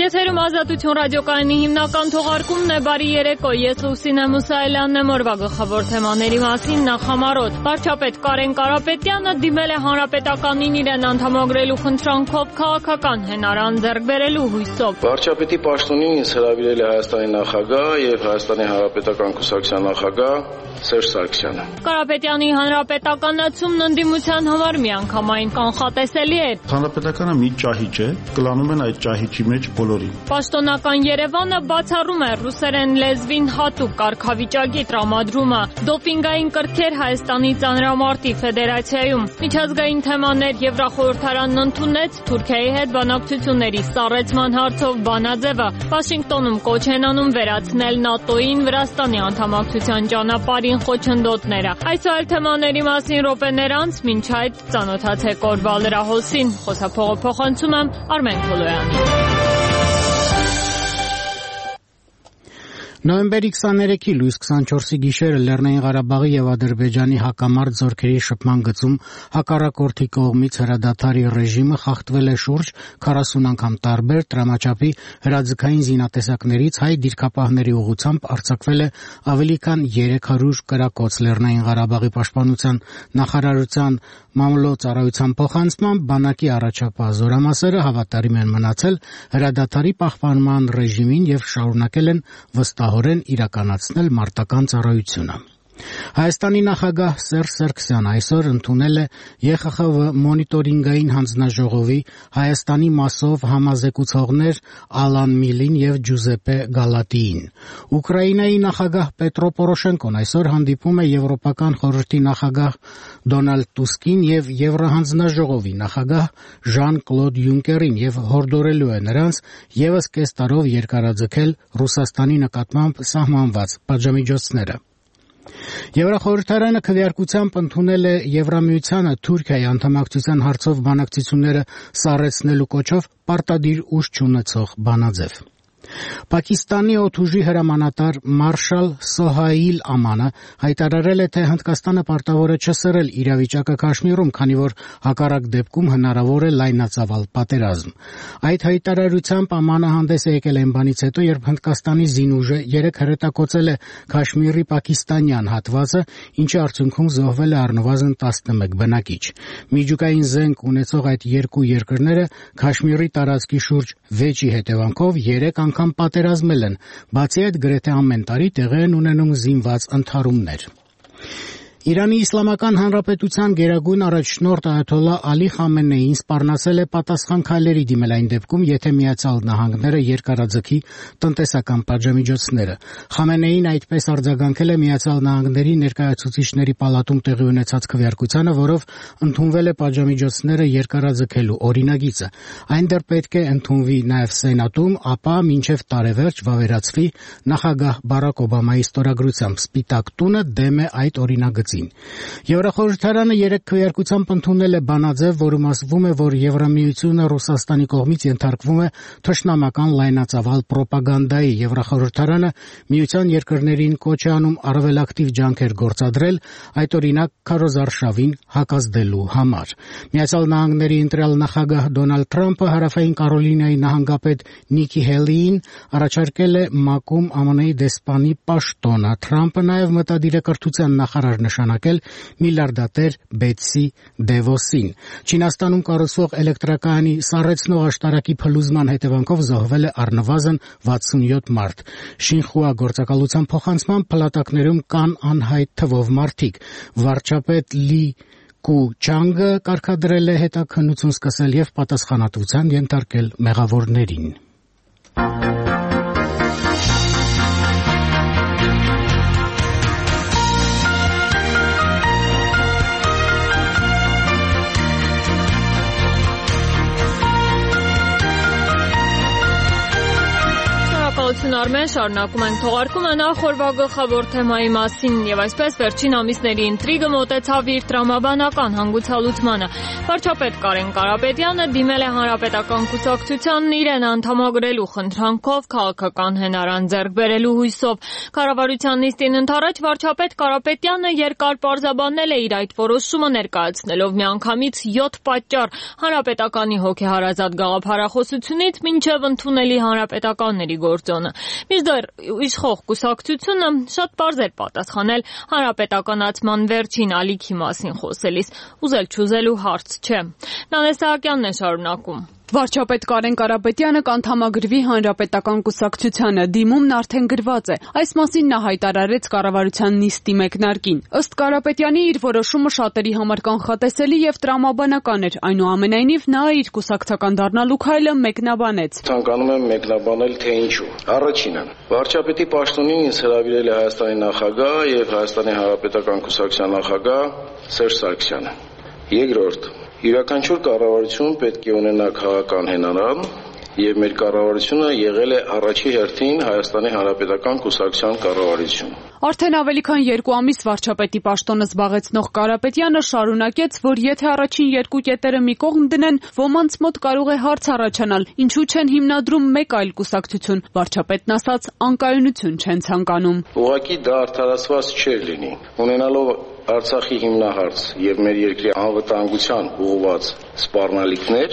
Եթերում Ազատություն ռադիոկայանի հիմնական թողարկումն է, բարի երեկո, ես Լուսինե Մուսայելյանն եմ, օրվա գլխավոր թեմաների մասին նախամարոտ։ Վարչապետ Կարեն Կարապետյանը դիմել է հանրապետականին իրեն անդամագրելու խնդրանքով քաղաքական հենարան ձեռք բերելու հույսով։ Վարչապետի պաշտոնին ինձ հրավիրել է Հայաստանի նախագահ եւ Հայաստանի Հանրապետական կուսակցության նախագահ Սերժ Սարգսյանը։ Կարապետյանի հանրապետականացումն ընդդիմության համար միանգամայն կանխատեսելի է։ Հանրապետականը մի ճահիճ է, կլանում են այդ ճահիճի մեջ բոլորին։ Պաշտոնական Երևանը բացառում է ռուսերեն լեզվին հատուկ կարգավիճակի տրամադրումը։ Դոպինգային կրքեր Հայաստանի ծանրամարտի ֆեդերացիայում։ Միջազգային թեմաներ Եվրախորհրդարանն ընդունեց Թուրքիայի հետ բանակցությունների սառեցման հարցով բանաձևը։ Վաշինգտոնում կոչ են անում վերացնել ՆԱՏՕ-ին Վրաստանի անդամակցության ճանապարհին խոչընդոտները։ Այս այլ թեմաների մասին րոպեներ անց, մինչ այդ ծանոթացեք օրվա լրահոսին։ Խոսափողը փոխանցում եմ Արմեն Քոլոյանին։ Նոյեմբերի 23-ի լույս 24-ի գիշերը Լեռնային Ղարաբաղի եւ Ադրբեջանի հակամարտ զորքերի շփման գծում հակառակորդի կողմից հրադադարի ռեժիմը խախտվել է շուրջ 40 անգամ տարբեր տրամաչափի հրաձգային զինատեսակներից հայ դիրքապահների ուղղությամբ արձակվել է ավելի քան 300 կրակոց։ Լեռնային Ղարաբաղի պաշտպանության նախարարության մամլոյցարայության փոխանցմամբ բանակի առաջապահ զորամասերը հավատարիմ են մնացել հրադադարի պահպանման ռեժիմին եւ շարունակել են վստահորեն իրականացնել մարտական ծառայությունը։ Հայաստանի նախագահ Սերժ Սարգսյանը այսօր ընդունել է ԵԽԽՎ մոնիտորինգային հանձնաժողովի Հայաստանի մասով համազեկուցողներ Ալան Միլին եւ Ջուզեպե Գալատիին։ Ուկրաինայի նախագահ Պետրո Պորոշենկոն այսօր հանդիպում է Եվրոպական խորհրդի նախագահ Դոնալդ Տուսկին եւ Եվրահանձնաժողովի նախագահ Ժան-Կլոդ Յունկերին եւ հորդորելու է նրանց եւս կես տարով երկարաձգել Ռուսաստանի նկատմամբ սահմանված պատժամիջոցները։ Եվրախորհրդարանը քվեարկությամբ ընդունել է Եվրամիությանը Թուրքիայի անդամակցության հարցով բանակցությունները սառեցնելու կոչով պարտադիր ուժ չունեցող բանաձև։ Պակիստանի օդուժի հրամանատար Մարշալ Սոհայիլ Ամանը հայտարարել է, թե Հնդկաստանը պարտավոր է չսրել իրավիճակը Քաշմիրում, քանի որ հակառակ դեպքում հնարավոր է լայնածավալ պատերազմ։ Այդ հայտարարությամբ Ամանը հանդես է եկել այն բանից հետո, երբ Հնդկաստանի զինուժը 3 հրետակոծել է Քաշմիրի պակիստանյան հատվածը, ինչի արդյունքում զոհվել է առնվազն 11 բնակիչ։ Միջուկային զենք ունեցող այդ երկու երկրները Քաշմիրի տարածքի շուրջ վեճի հետևանքով 3 անգամ պատերազմել են, բացի այդ գրեթե ամեն տարի տեղի են ունենում զինված ընդհարումներ։ Իրանի Իսլամական Հանրապետության գերագույն առաջնորդ Այաթոլլահ Ալի Խամենեին սպառնացել է պատասխան քայլերի դիմել այն դեպքում, եթե Միացյալ Նահանգները երկարաձգի տնտեսական պատժամիջոցները։ Խամենեին այդպես արձագանքել է Միացյալ Նահանգների ներկայացուցիչների պալատում տեղի ունեցած քվեարկությանը, որով ընդունվել է պատժամիջոցները երկարաձգելու օրինագիծը։ Այն դեռ պետք է ընդունվի նաև Սենատում, ապա մինչև տարեվերջ վավերացվի նախագահ Բարակ Օբամայի ստորագրությամբ։ Սպիտակ տունը դեմ է այդ օրինագծին։ Եվրախորհրդարանը 3 քվեարկությամբ ընդունել է բանաձև, որում ասվում է, որ Եվրամիությունը Ռուսաստանի կողմից ենթարկվում է թշնամական լայնածավալ պրոպագանդայի։ Եվրախորհրդարանը միության երկրներին կոչ է անում առավելակտիվ ջանքեր գործադրել, այդ օրինակ քարոզարշավին հակազդելու համար։ Միացյալ Նահանգների ընտրյալ նախագահ Դոնալդ Թրամփը Հարավային Կարոլինայի նահանգապետ Նիկի Հելիին առաջարկել է ՄԱԿ-ում ԱՄՆ-ի դեսպանի պաշտոնը։ Թրամփը նաև մտադիր է կրթության նախարար նշանակել միլիարդատեր Բետսի Դևոսին։ Չինաստանում կառուցվող էլեկտրակայանի սառեցնող աշտարակի փլուզման հետևանքով զոհվել է առնվազն 67 մարդ։ Շինխուա գործակալության փոխանցման փլատակներում կան անհայտ թվով մարդիկ։ Վարչապետ Լի Կու Չանգը կարգադրել է հետաքննություն սկսել եւ պատասխանատվության ենթարկել մեղավորներին։ Արմեն, շարունակում ենք թողարկումը նախորդ գլխավոր թեմայի մասին եւ այսպես վերջին ամիսների ինտրիգը մոտեցավ իր տրամաբանական հանգուցալուծմանը։ Վարչապետ Կարեն Կարապետյանը դիմել է Հանրապետական կուսակցությանն իրեն անդամագրելու խնդրանքով քաղաքական հենարան ձեռք բերելու հույսով։ Կառավարության նիստին ընդառաջ վարչապետ Կարապետյանը երկար պարզաբանել է իր այդ որոշումը ներկայացնելով միանգամից 7 պատճառ Հանրապետականի հոգեհարազատ գաղափարախոսությունից մինչև ընդունելի հանրապետականների գործոնը։ Մինչդեռ իշխող կուսակցությունը շատ պարզ էր պատասխանել հանրապետականացման վերջին ալիքի մասին խոսելիս։ Ուզել չուզելու հարց չէ։ Նանե Սահակյանն է շարունակում։ Վարչապետ Կարեն Կարապետյանը կանդամագրվի Հանրապետական կուսակցությանը, դիմումն արդեն գրված է։ Այս մասին նա հայտարարեց կառավարության նիստի մեկնարկին։ Ըստ Կարապետյանի իր որոշումը շատերի համար կանխատեսելի եւ տրամաբանական էր, այնուամենայնիվ նա իր կուսակցական դառնալու քայլը մեկնաբանեց։ Ցանկանում եմ մեկնաբանել, թե ինչու։ Առաջինը, վարչապետի պաշտոնին ինձ հրավիրել է Հայաստանի նախագահ եւ Հայաստանի Հանրապետական կուսակցության նախագահ Սերժ Սարգսյանը։ Երկրորդ, յուրաքանչյուր կառավարություն պետք է ունենա քաղաքական հենարան եւ մեր կառավարությունը եղել է առաջի հերթին Հայաստանի Հանրապետական կուսակցության կառավարություն։ Արդեն ավելի քան 2 ամիս վարչապետի պաշտոնը զբաղեցնող Կարապետյանը շարունակեց, որ եթե առաջին 2 կետերը մի կողմ դնեն, ոմանց մոտ կարող է հարց առաջանալ, ինչու չեն հիմնադրում մեկ այլ կուսակցություն։ Վարչապետն ասաց, անկայունություն չեն ցանկանում։ Ուղղակի դա արդարացված չէր լինի։ Ունենալով Արցախի հիմնահարց եւ մեր երկրի անվտանգության ուղղված սպառնալիքներ,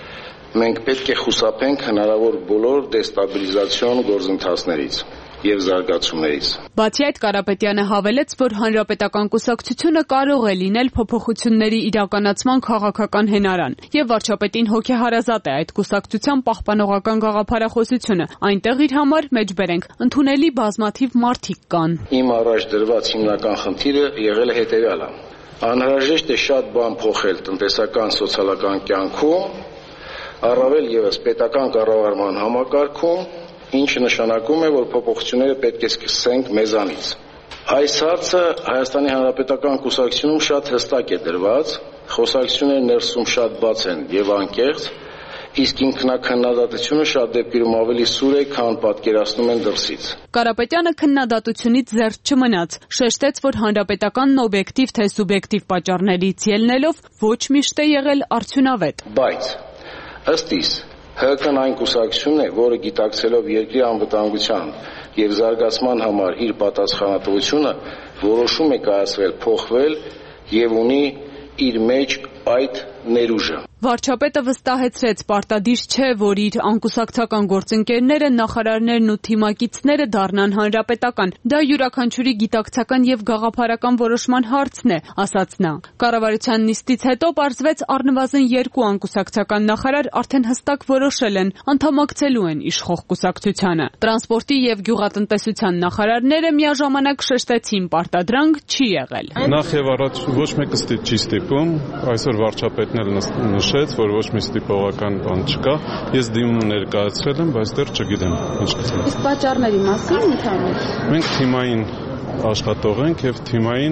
մենք պետք է խուսափենք հնարավոր բոլոր դեստաբիլիզացիոն գործընթացներից եւ զարգացումներից։ Բացի այդ, Կարապետյանը հավելեց, որ Հանրապետական կուսակցությունը կարող է լինել փոփոխությունների իրականացման քաղաքական հենարան, եւ վարչապետին հոգեհարազատ է այդ կուսակցության պահպանողական գաղափարախոսությունը։ Այնտեղ իր համար մեջբերենք ընդունելի բազմաթիվ մարդիկ կան։ Իմ առաջ դրված հիմնական խնդիրը եղել է հետեւյալը. անհրաժեշտ է շատ բան փոխել տնտեսական սոցիալական կյանքում, առավել եւս պետական կառավարման համակարգում, ինչը նշանակում է, որ փոփոխությունները պետք է սկսենք մեզանից։ Այս հարցը Հայաստանի Հանրապետական կուսակցությունում շատ հստակ է դրված, խոսակցությունները ներսում շատ բաց են եւ անկեղծ, իսկ ինքնակնդատությունը շատ դեպքերում ավելի սուր է, քան պատկերացնում են դրսից։ Կարապետյանը քննադատությունից զերծ չմնաց, շեշտեց, որ հանրապետականն օբյեկտիվ թե սուբյեկտիվ պատճառներից ելնելով ոչ միշտ է եղել արդյունավետ։ Բայց ըստ իս ՀԿ-ն այն կուսակցությունն է, որը գիտակցելով երկրի անվտանգության եւ զարգացման համար իր պատասխանատվությունը որոշում է կայացվել փոխվել եւ ունի իր մեջ այդ ներուժը։ Վարչապետը վստահեցրեց, պարտադիր չէ, որ իր անկուսակցական գործընկերները, նախարարներն ու թիմակիցները դառնան հանրապետական։ Դա յուրաքանչյուրի գիտակցական եւ գաղափարական որոշման հարցն է, ասաց նա։ Կառավարության նիստից հետո պարզվեց առնվազն 2 անկուսակցական նախարար արդեն հստակ որոշել են, անդամակցելու են իշխող կուսակցությանը։ Տրանսպորտի եւ գյուղատնտեսության նախարարները միաժամանակ շեշտեցին, պարտադրանք չի եղել։ Նախ եւ առաջ ոչ մեկը չի ստիպում, այսօր վարչապետն էլ նշեց, որ ոչ մի ստիպողական բան չկա։ Ես դիմում ներկայացրել եմ, բայց դեռ չգիտեմ ինչ կստանա։ Իսկ պատճառների մասին ընդհանուր։ Մենք թիմային աշխատող ենք եւ թիմային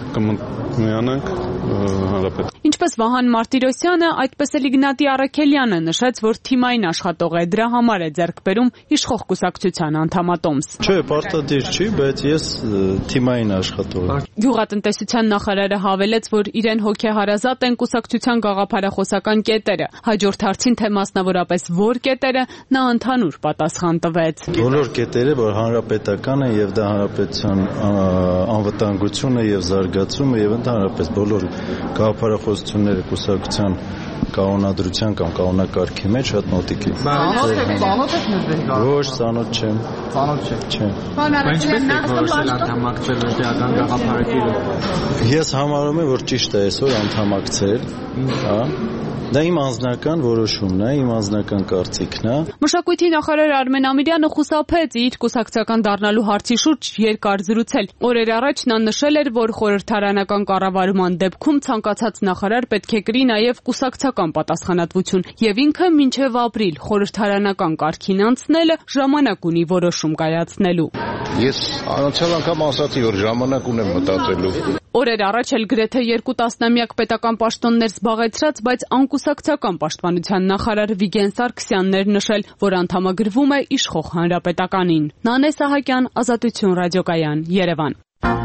կմիանանք հանրապետ։ Ինչպես Վահան Մարտիրոսյանը, այդպես էլ Իգնատի Առաքելյանը նշեց, որ թիմային աշխատող է, դրա համար է ձեռք բերում իշխող կուսակցության անդամատոմս։ Չէ, պարտադիր չի, բայց ես թիմային աշխատող եմ։ Գյուղատնտեսության նախարարը հավելեց, որ իրեն հոգեհարազատ են կուսակցության գաղափարախոսական կետերը։ Հաջորդ հարցին, թե մասնավորապես որ կետերը, նա ընդհանուր պատասխան տվեց։ Բոլոր կետերը, որ հանրապետական են եւ դա հանրապետության անվտանգությունը եւ զարգացումը եւ ընդհանրապես բոլոր գաղափարախոսությունները կուսակցության կանոնադրության կամ կանոնակարգի մեջ շատ մոտիկ է։ Ծանոթ եք նշվել։ Ոչ, ծանոթ չեմ։ Ծանոթ չեք։ Չեմ։ Բայց պետք է որոշել անդամակցել դրական գաղափարակիրը։ Ես համարում եմ, որ ճիշտ է այսօր անդամակցել, հա։ Դա իմ անձնական որոշումն է, իմ անձնական կարծիքն է։ Մշակույթի նախարար Արմեն Ամիրյանը խուսափեց իր կուսակցական դառնալու հարցի շուրջ երկար զրուցել։ Օրեր առաջ նա նշել էր, որ խորհրդարանական կառավարման դեպքում ցանկացած նախարար պետք է կրի նաև կուսակցական պատասխանատվություն, եւ ինքը մինչև ապրիլ խորհրդարանական կարգին անցնելը ժամանակ ունի որոշում կայացնելու։ Ես անցյալ անգամ ասացի, որ ժամանակ ունեմ մտածելու։ Օրեր առաջ էլ գրեթե 2 տասնամյակ պետական պաշտոններ զբաղեցրած, բայց անկուսակցության Անկուսակցական պաշտպանության նախարար Վիգեն Սարգսյանն էր նշել, որ անդամագրվում է իշխող հանրապետականին։ Նանե Սահակյան, Ազատություն ռադիոկայան, Երևան։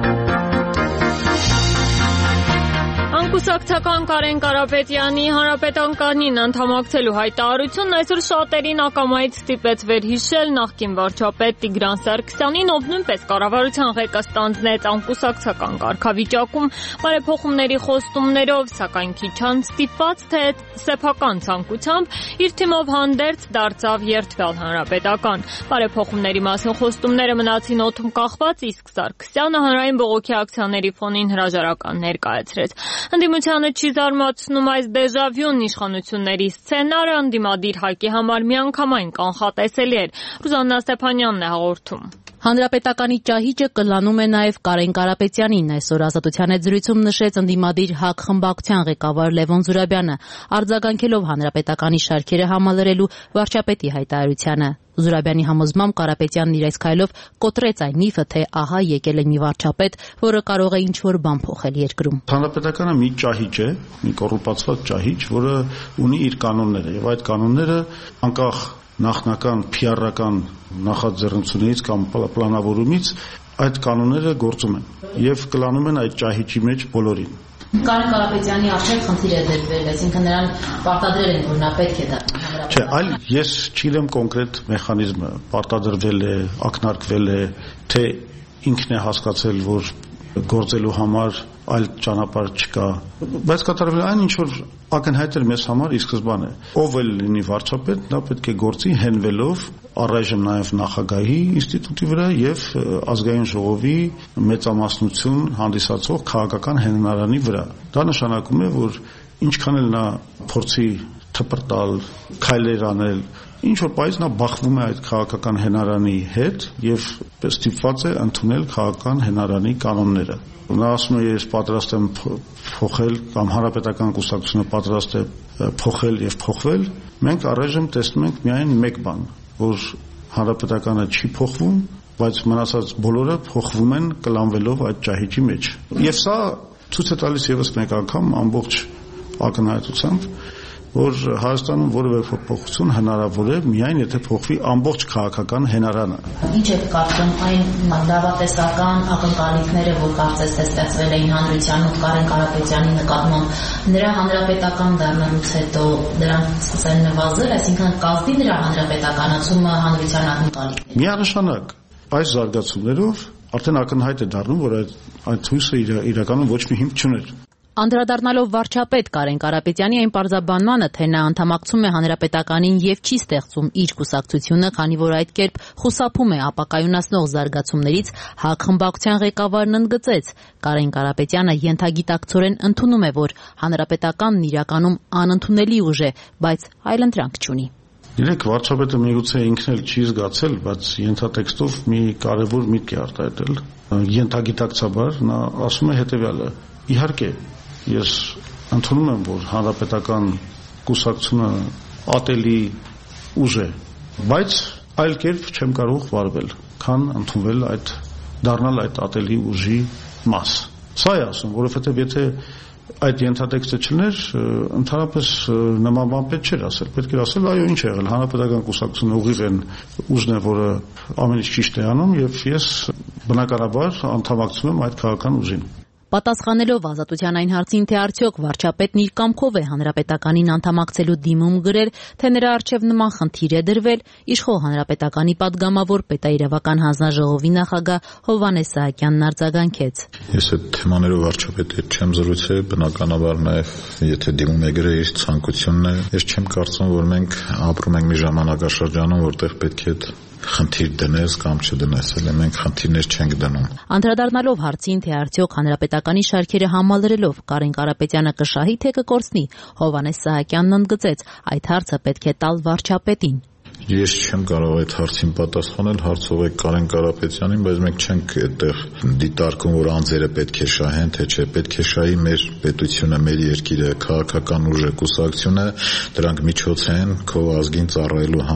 Անկուսակցական Կարեն Կարապետյանի հանրապետականին անդամակցելու հայտարարությունն այսօր շատերին ակամայից ստիպեց վերհիշել նախկին վարչապետ Տիգրան Սարգսյանին, ով նույնպես կառավարության ղեկը ստանձնեց անկուսակցական կարգավիճակում բարեփոխումների խոստումներով, սակայն քիչ անց ստիպված թե սեփական ցանկությամբ իր թիմով հանդերձ դարձավ երդվյալ հանրապետական։ Բարեփոխումների մասին խոստումները մնացին օդում կախված, իսկ Սարգսյանը հանրային բողոքի ակցիաների ֆոնին հրաժարական ներկայացրեց։ Ընդդիմությանը չի զարմացնում այս դեժավյուն իշխանությունների սցենարը, ընդդիմադիր ՀԱԿ-ի համար միանգամայն կանխատեսելի էր։ Ռուզաննա Ստեփանյանն է հաղորդում։ Հանրապետականի ճահիճը կլանում է նաև Կարեն Կարապետյանին, այսօր Ազատության հետ զրույցում նշեց ընդդիմադիր ՀԱԿ խմբակցության ղեկավար Լևոն Զուրաբյանը, արձագանքելով հանրապետականի շարքերը համալրելու վարչապետի հայտարարությանը։ Զուրաբյանի համոզմամբ Կարապետյանն իր այս քայլով կոտրեց այն միֆը, թե ահա եկել է մի վարչապետ, որը կարող է ինչ-որ բան փոխել երկրում։ Հանրապետականը մի ճահիճ է, մի կոռուպացված ճահիճ, որը ունի իր կանոնները, եւ այդ կանոնները անկախ նախնական PR-ական նախաձեռնությունից կամ պլանավորումից այդ կանոնները գործում են եւ կլանում են այդ ճահիճի մեջ բոլորին։ Կարեն Կարապետյանի առջև խնդիր է դրվել, այսինքն նրան պարտադրել են, որ նա պետք է դա։ Չէ, այլ ես չգիտեմ կոնկրետ մեխանիզմը, պարտադրվել է, ակնարկվել է, թե ինքն է հասկացել, որ գործելու համար այլ ճանապարհ չկա, բայց կատարվել այն ինչ որ ակնհայտ էր մեզ համար ի սկզբանե։ Ով էլ լինի վարչապետ, նա պետք է գործի հենվելով առայժմ նաև նախագահի ինստիտուտի վրա եւ ազգային ժողովի մեծամասնություն հանդիսացող քաղաքական հենարանի վրա։ Դա նշանակում է, որ ինչքան էլ նա փորձի թպրտալ, քայլեր անել, ինչ որ պայծ նա բախվում է այդ քաղաքական հենարանի հետ եւ ստիպված է ընդունել քաղաքական հենարանի կանոնները։ Նա ասում է, ես պատրաստ եմ փոխել կամ հանրապետական կուսակցությունը պատրաստ է փոխել եւ փոխվել։ Մենք առայժմ տեսնում ենք միայն մեկ բան, որ հանրապետականը չի փոխվում, բայց մնացած բոլորը փոխվում են կլանվելով այդ ճահիճի մեջ։ Եվ սա ցույց է տալիս եւս մեկ անգամ ամբողջ ակնհայտությամբ, որ Հայաստանում որևէ փոփոխություն հնարավոր է միայն եթե փոխվի ամբողջ քաղաքական հենարանը։ Ինչ է կարծում այն լավատեսական ակնկալիքները, որ կարծես թե ստեղծվել էին հանրության ու Կարեն Կարապետյանի նկատմամբ, նրա հանրապետական դառնալուց հետո դրանք սկսեն նվազել, այսինքն կազմի նրա հանրապետականացումը հանրության ակնկալիքները։ Միանշանակ այս զարգացումներով արդեն ակնհայտ է դառնում, որ այդ ցույցը իրականում ոչ մի հիմք չուներ։ Անդրադառնալով վարչապետ Կարեն Կարապետյանի այն պարզաբանմանը, թե նա անդամակցում է հանրապետականին եւ չի ստեղծում իր կուսակցությունը, քանի որ այդ կերպ խուսափում է ապակայունացնող զարգացումներից, ՀԱԿ խմբակցության ղեկավարն ընդգծեց. Կարեն Կարապետյանը ենթագիտակցորեն ընդունում է, որ հանրապետականն իրականում անընդունելի ուժ է, բայց այլընտրանք չունի։ Իրեք վարչապետը միգուցե ինքն էլ չի զգացել, բայց ենթատեքստով մի կարևոր միտք է արտահայտել։ Ենթագիտակցաբար նա ասում է հետեւյալը. իհարկե ես ընդունում եմ, որ հանրապետական կուսակցությունը ատելի ուժ է, բայց այլ կերպ չեմ կարող վարվել, քան ընդունվել դառնալ այդ ատելի ուժի մաս։ Սա է ասում, որովհետև եթե այդ ենթատեքստը չլներ, ընդհանրապես նման բան պետք չէր ասել։ Պետք էր ասել, այո, ինչ է եղել, հանրապետական կուսակցությունը ուղիղ ուժն է, որը ամեն ինչ ճիշտ է անում, եւ ես բնականաբար անդամակցում եմ այդ քաղաքական ուժին։ Պատասխանելով Ազատության այն հարցին, թե արդյոք վարչապետն իր կամքով է հանրապետականին անդամակցելու դիմում գրել, թե նրա առջև նման խնդիր է դրվել, իշխող հանրապետականի падգամավոր պետաիրավական հանձնաժողովի նախագահ Հովհաննես Սահակյանն արձագանքեց։ Ես այդ թեմաներով վարչապետի հետ չեմ զրուցել, բնականաբար նաև եթե դիմում է գրել իր ցանկությունն է, ես չեմ կարծում, որ մենք ապրում ենք մի ժամանակաշրջանում, որտեղ պետք է խնդիր դնես կամ չդնես, էլ մենք խնդիրներ չենք դնում։ Անդրադառնալով հարցին, թե արդյոք հանրապետականի շարքերը համալրելով Կարեն Կարապետյանը կշահի թե կկորցնի, Հովհաննես Սահակյանն ընդգծեց, այդ հարցը պետք է տալ վարչապետին։ Ես չեմ կարող այդ հարցին պատասխանել, հարցով է Կարեն Կարապետյանին, բայց մենք չենք այդտեղ դիտարկում, որ անձերը պետք է շահեն, թե չէ, պետք է շահի մեր պետությունը, մեր երկիրը, քաղաքական ուժը, կուսակցությունը, դրանք միջոց են քո ազգին ծառայելու համար։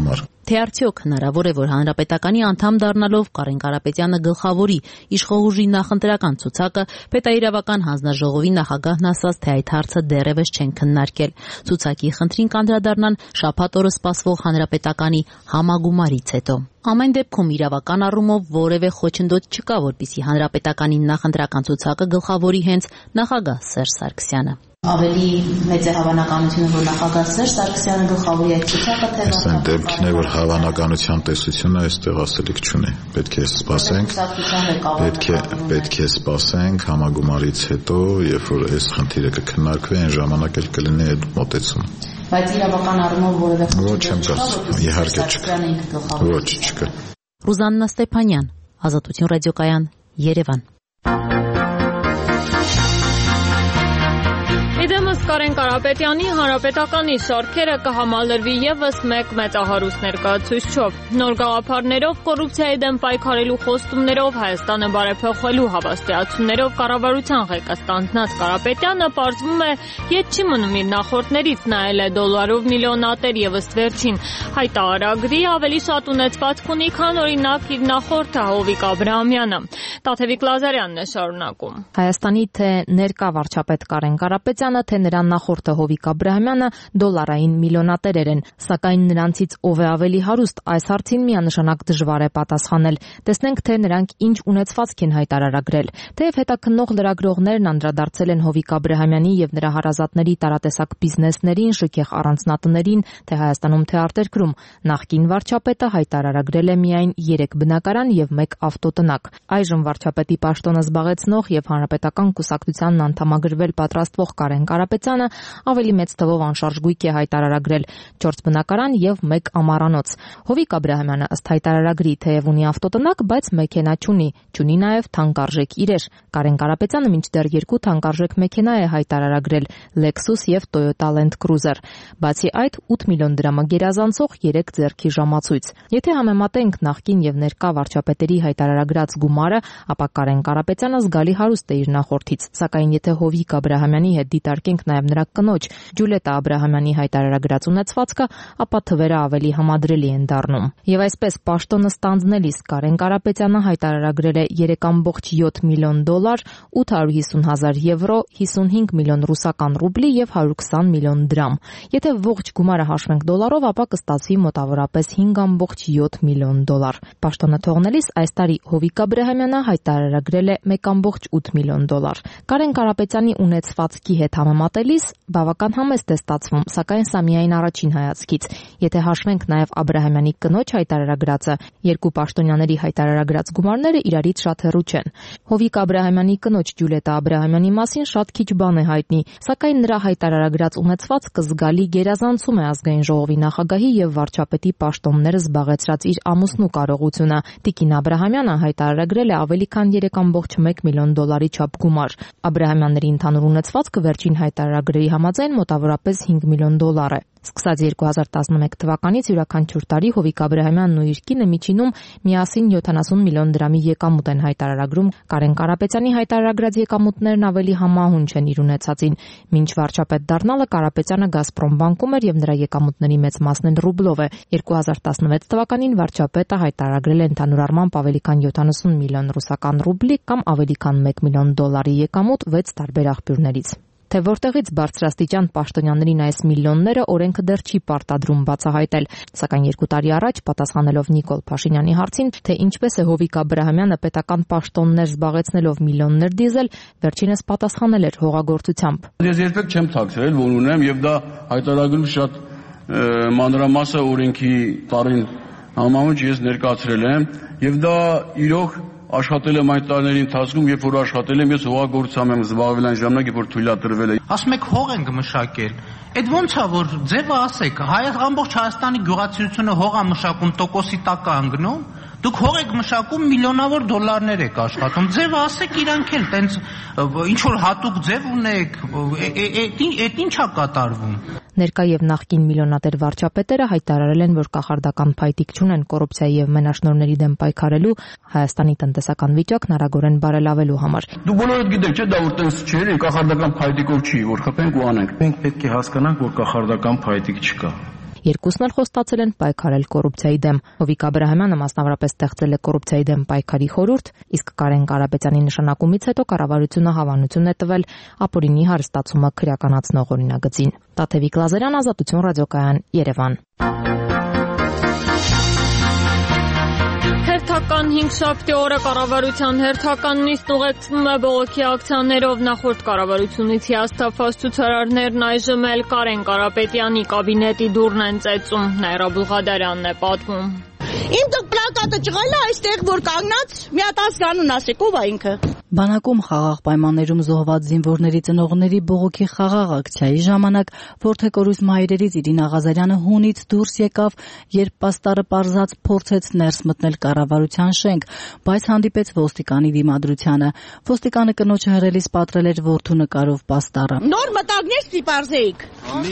Թե արդյոք հնարավոր է, որ հանրապետականի անդամ դառնալով Կարեն Կարապետյանը գլխավորի իշխողուժի նախընտրական ցուցակը, պետաիրավական հանձնաժողովի նախագահն ասաց, թե այդ հարցը դեռևս չեն քննարկել։ Ցուցակի խնդրին կանդրադառնան շաբաթ օրը սպասվող հանրապետականի համագումարից հետո։ Ամեն դեպքում իրավական առումով որևէ խոչընդոտ չկա, որպեսզի հանրապետականի նախընտրական ցուցակը գլխավորի հենց նախագահ Սերժ Սարգսյանը։ Ավելի մեծ է հավանականությունը, որ նախագահ Սերժ Սարգսյանը գլխավորի այդ ցուցակը, թե Այն դեպքին է, որ հավանականության տեսությունը այստեղ ասելիք չունի։ Պետք է սպասենք համագումարից հետո, երբ որ այս խնդիրը կքննարկվի, այն ժամանակ էլ կլինի այդ մոտեցումը։ Բայց իրավական առումով որևէ իհարկե չկա։ Ոչ, չկա։ Ռուզաննա Ստեփանյան, Ազատություն ռադիոկայան, Երևան։ Իդեմս Կարեն Կարապետյանի հանրապետականի շարքերը կհամալրվի եւս մեկ մեծահարուստ ներկայացուցչով։ Նոր գաղափարներով, կոռուպցիայի դեմ պայքարելու խոստումներով, Հայաստանը բարեփոխելու հավաստիացումներով կառավարության ղեկը ստանձնած Կարապետյանը պարզվում է ետ չի մնում իր նախորդներից, նայել է դոլարով միլիոնատեր եւս վերջին հայտարարագրի ավելի շատ ունեցվածք ունի, քան օրինակ իր նախորդը Հովիկ Աբրահամյանը։ Տաթևիկ Լազարյանն է շարունակում։ Հայաստանի թե ներկա վարչապետ Կարեն Կարապետյանը, թե նրան նախորդը Հովիկ Աբրահամյանը դոլարային միլիոնատերեր են, սակայն նրանցից ով է ավելի հարուստ, այս հարցին միանշանակ դժվար է պատասխանել։ Տեսնենք, թե նրանք ինչ ունեցվածք են հայտարարագրել։ Թեև հետաքննող լրագրողներն անդրադարձել են Հովիկ Աբրահամյանի եւ նրա հարազատների տարատեսակ բիզնեսներին, շքեղ առանձնատներին, թե Հայաստանում, թե արտերկրում, նախկին վարչապետը հայտարարագրել է միայն 3 բնակարան եւ 1 ավտոտնակ։ Այժմ վարչապետի պաշտոնը զբաղեցնող եւ հանրապետական կուսակցությանն անդամագրվել պատրաստվող Կարեն Կարապետյանը ավելի մեծ թվով անշարժ գույք է հայտարարագրել 4 բնակարան եւ 1 ամառանոց։ Հովիկ Աբրահամյանը ըստ հայտարարագրի թեև ունի ավտոտնակ, բայց մեքենա չունի նաեւ թանկարժեք իրեր։ Կարեն Կարապետյանը մինչդեռ 2 թանկարժեք մեքենա է հայտարարագրել՝ Lexus եւ Toyota Land Cruiser։ Բացի այդ, 8 միլիոն դրամը գերազանցող 3 ձեռքի ժամացույց։ Եթե համեմատենք նախկին եւ ներկա վարչապետերի հայտարարագրած գումարը, ապա Կարեն Կարապետյանը զգալի հարուստ է իր նախորդից, սակայն եթե Հովիկ Աբրահամյանի հետ դիտարկենք նաև նրա կնոջ Ջուլիետա Աբրահամյանի հայտարարագրած ունեցվածքը, ապա թվերը ավելի համադրելի են դառնում։ Եվ այսպես պաշտոնը ստանձնելիս Կարեն Կարապետյանը հայտարարագրել է 3.7 միլիոն դոլար, 850,000 եվրո, 55 միլիոն ռուսական ռուբլի եւ 120 միլիոն դրամ։ Եթե ողջ գումարը հաշվենք դոլարով, ապա կստացվի մոտավորապես 5.7 միլիոն դոլար։ Պաշտոնը թողնելիս այս տարի Հովիկ Աբրահամյանը հայտարարագրել է 1.8 միլիոն դոլար։ Կարեն Կարապետյանի ունեցվածքի հետ համեմատելիս բավական համեստ է ստացվում, սակայն սա միայն առաջին հայացքից։ Եթե հաշվենք նաև Աբրահամյանի կնոջ հայտարարագրածը, երկու պաշտոնյաների հայտարարագրած գումարները իրարից շատ հեռու չեն։ Հովիկ Աբրահամյանի կնոջ Ջուլիետա Աբրահամյանի մասին շատ քիչ բան է հայտնի, սակայն նրա հայտարարագրած ունեցվածքը զգալի գերազանցում է ազգային ժողովի նախագահի եւ վարչապետի պաշտոնները զբաղեցրած իր ամուսնու կարողությունը։ Տիկին Աբրահամյանը հայտարարագրել է ավելի քան 3.1 միլիոն դոլարի չափ գումար։ Աբրահամյանների ընդհանուր ունեցվածքը վերջին հայտարարագրերի համաձայն մոտավորապես 5 միլիոն դոլար է։ Սկսած 2011 թվականից յուրաքանչյուր տարի Հովիկ Աբրահամյանն ու իր կինը միջինում միասին 70 միլիոն դրամի եկամուտ են հայտարարագրում։ Կարեն Կարապետյանի հայտարարագրած եկամուտներն ավելի համահունչ են իր ունեցածին։ Մինչ վարչապետ դառնալը Կարապետյանը Գազպրոմ բանկում էր եւ նրա եկամուտների մեծ մասն էլ ռուբլով է։ 2016 թվականին վարչապետը հայտարարագրել է ընդհանուր առմամբ ավելի քան 70 միլիոն ռուսական ռուբլի կամ ավելի քան 1 միլիոն դոլարի եկամուտ 6 տարբեր աղբյուրներից։ Թե որտեղից բարձրաստիճան պաշտոնյաներին այս միլիոնները օրենքը դեռ չի պարտադրում բացահայտել, սակայն 2 տարի առաջ պատասխանելով Նիկոլ Փաշինյանի հարցին, թե ինչպես է Հովիկ Աբրահամյանը պետական պաշտոններ զբաղեցնելով միլիոններ դիզել, վերջինս պատասխանել էր հողագործությամբ։ Ես երբեք չեմ թաքցրել, որ ունեմ, եւ դա հայտարարագրում շատ մանրամասը օրենքի տարին համահունչ ես ներկայացրել եմ, եւ դա իրոք աշխատել եմ այդ տարիների ընթացքում, երբ որ աշխատել եմ, ես հողագործությամբ եմ զբաղվել այն ժամանակ, երբ որ թույլատրվել է։ Ասում եք հող ենք մշակել։ Այդ ո՞նց է որ ձևը ասեք, ամբողջ Հայաստանի գյուղացիությունը հող է մշակում, տոկոսի տակ է ընկնում։ Դուք հող եք մշակում, միլիոնավոր դոլարներ եք աշխատում։ Ձևը ասեք իրանք էլ, տենց ինչ որ հատուկ ձև ունեք, այդ ինչ է կատարվում։ Ներկա եւ նախկին միլիոնատեր վարչապետերը հայտարարել են, որ կախարդական փայտիկ չունեն կոռուպցիայի եւ մենաշնորհների դեմ պայքարելու, Հայաստանի տնտեսական վիճակն արագորեն բարելավելու համար։ Դու բոլորդ գիտեք, չէ՞, դա որ տենց չէ, կախարդական փայտիկով չի, որ խփենք ու անենք։ Մենք պետք է հասկանանք, որ կախարդական փայտիկ չկա։ Երկուսն էլ խոստացել են պայքարել կոռուպցիայի դեմ։ Հովիկ Աբրահամյանը մասնավորապես ստեղծել է կոռուպցիայի դեմ պայքարի խորհուրդ, իսկ Կարեն Կարապետյանի նշանակումից հետո կառավարությունը հավանություն է տվել ապօրինի հարստացումը քրեականացնող օրինագծին։ Տաթևիկ Լազարյան, Ազատություն ռադիոկայան, Երևան։ Հերթական 5-շաբթի օրը կառավարության հերթական նիստն ուղեկցվում է բողոքի ակցիաներով նախորդ կառավարությունից հիասթափված ցուցարարներն այժմ էլ Կարեն Կարապետյանի կաբինետի դուռն են ծեծում, Նաիրա Բուլղադարյանն է պատմում։ Իմ դուք պլակատը ճղայլա այստեղ որ կանգնած մի հատ ազգանուն ասեք ով է ինքը։ Բանակում խաղաղ պայմաններում զոհված զինվորների ծնողների բողոքի խաղաղ ակցիայի ժամանակ Որթեկորուս մայրերից Իրինա Ղազարյանը հունից դուրս եկավ, երբ պաստառը պարզած փորձեց ներս մտնել կառավարության շենք, բայց հանդիպեց ոստիկանի դիմադրությանը։ Ոստիկանը կնոջը հրելիս պատրել էր որդու նկարով պաստառը։ Նոր մտագներ ստիպարզեիք։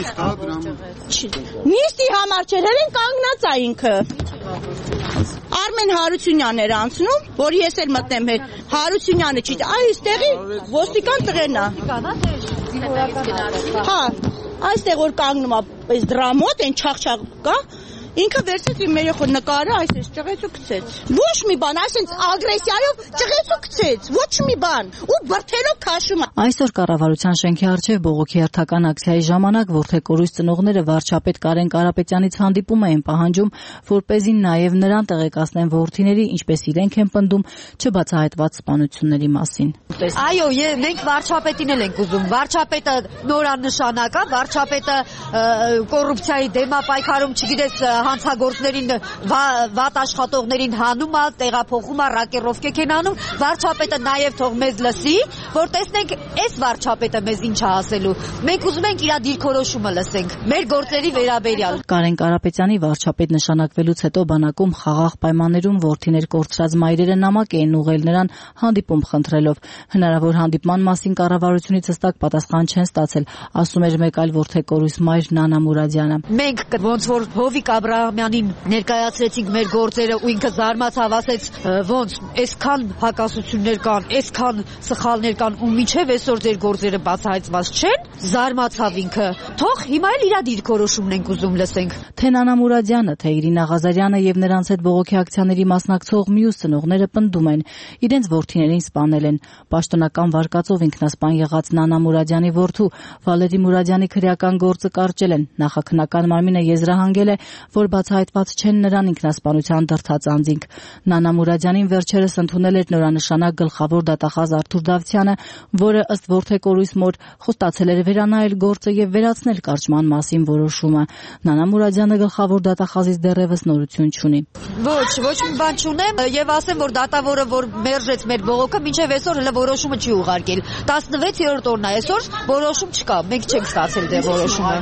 Նիստի համար չէ, հերեն կանգնած է ինքը։ Արմեն Հարությունյանն էր անցնում, որ ես էլ մտնեմ հետ։ Հարությունյանը չի, այստեղի ոստիկան տղեն է։ Հա, այստեղ որ կանգնում է, այս դրա մոտ են չաղ-չաղ կա, ինքը վերցրեց իմ երեխու նկարը, այսպես ճղեց ու գցեց։ Ոչ մի բան, այսպես ագրեսիայով ճղեց ու գցեց, ոչ մի բան, ու բրթելով քաշում է։ Այսօր կառավարության շենքի առջև բողոքի հերթական ակցիայի ժամանակ Որթեկորուս ծնողները վարչապետ Կարեն Կարապետյանից հանդիպում էին պահանջում, որպեսզի նաև նրան տեղեկացնեն որդիների, ինչպես իրենք են պնդում, չբացահայտված սպանությունների մասին։ Այո, մենք վարչապետին էլ ենք ուզում։ Վարչապետը նորանշանակ է, վարչապետը կոռուպցիայի դեմ է պայքարում, չգիտես հանցագործներին, վատ աշխատողներին հանում է, տեղափոխում է, ռակերովկեք են անում, վարչապետը նաև թող մեզ լսի, որ տեսնենք այս վարչապետը մեզ ինչ է ասելու։ Մենք ուզում ենք իր դիրքորոշումը լսենք, մեր գործերի վերաբերյալ։ Կարեն Կարապետյանի վարչապետ նշանակվելուց հետո բանակում խաղաղ պայմաններում որդիներ կորցրած մայրերը նամակ էին ուղղել նրան հանդիպում խնդրելով։ Հնարավոր հանդիպման մասին կառավարությունից հստակ պատասխան չեն ստացել, ասում էր մեկ այլ Որթեկորուս մայր Նանա Մուրադյանը։ Մենք ոնց որ Հովիկ Աբրահամյանին ներկայացրեցինք մեր գործերը ու ինքը զարմացավ, ասեց ոնց այսքան հակասություններ կան, այսքան սխալներ կան ու միջև այսօր ձեր գործերը բացահայտված չեն, զարմացավ ինքը։ Թող հիմա էլ իր դիրքորոշումն ենք ուզում լսենք։ Թե Նանա Մուրադյանը, թե Իրինա Ղազարյանը եւ նրանց հետ բողոքի ակցիաների մասնակցող մյուս ծնողները պնդում են, իրենց որդիներին սպանել են։ Պաշտոնական վարկածով ինքնասպան եղած Նանա Մուրադյանի որդու Վալերի Մուրադյանի քրեական գործը կարճել են։ Նախաքննական մարմինը եզրահանգել է, որ բացահայտված չեն նրան ինքնասպանության դրդած անձինք։ Նանա Մուրադյանին վերջերս ընդունել էր նորանշանակ գլխավոր դատախազ Արթուր Դավթյանը, որը ըստ Որթեկորուս մոր խոստացել էր վերանայել գործը եւ վերացնել կարճման մասին որոշումը։ Նանա Մուրադյանը գլխավոր դատախազից դեռևս նորություն չունի։ Ոչ մի բան չունեմ եւ ասեմ, որ դատավորը որ մերժեց մեր բողոքը, մինչեւ այսօր հələ որոշումը չի ուղարկել։ 16-րդ օրն է այսօր, որոշում չկա։ Մենք չենք ստացել դե որոշումը։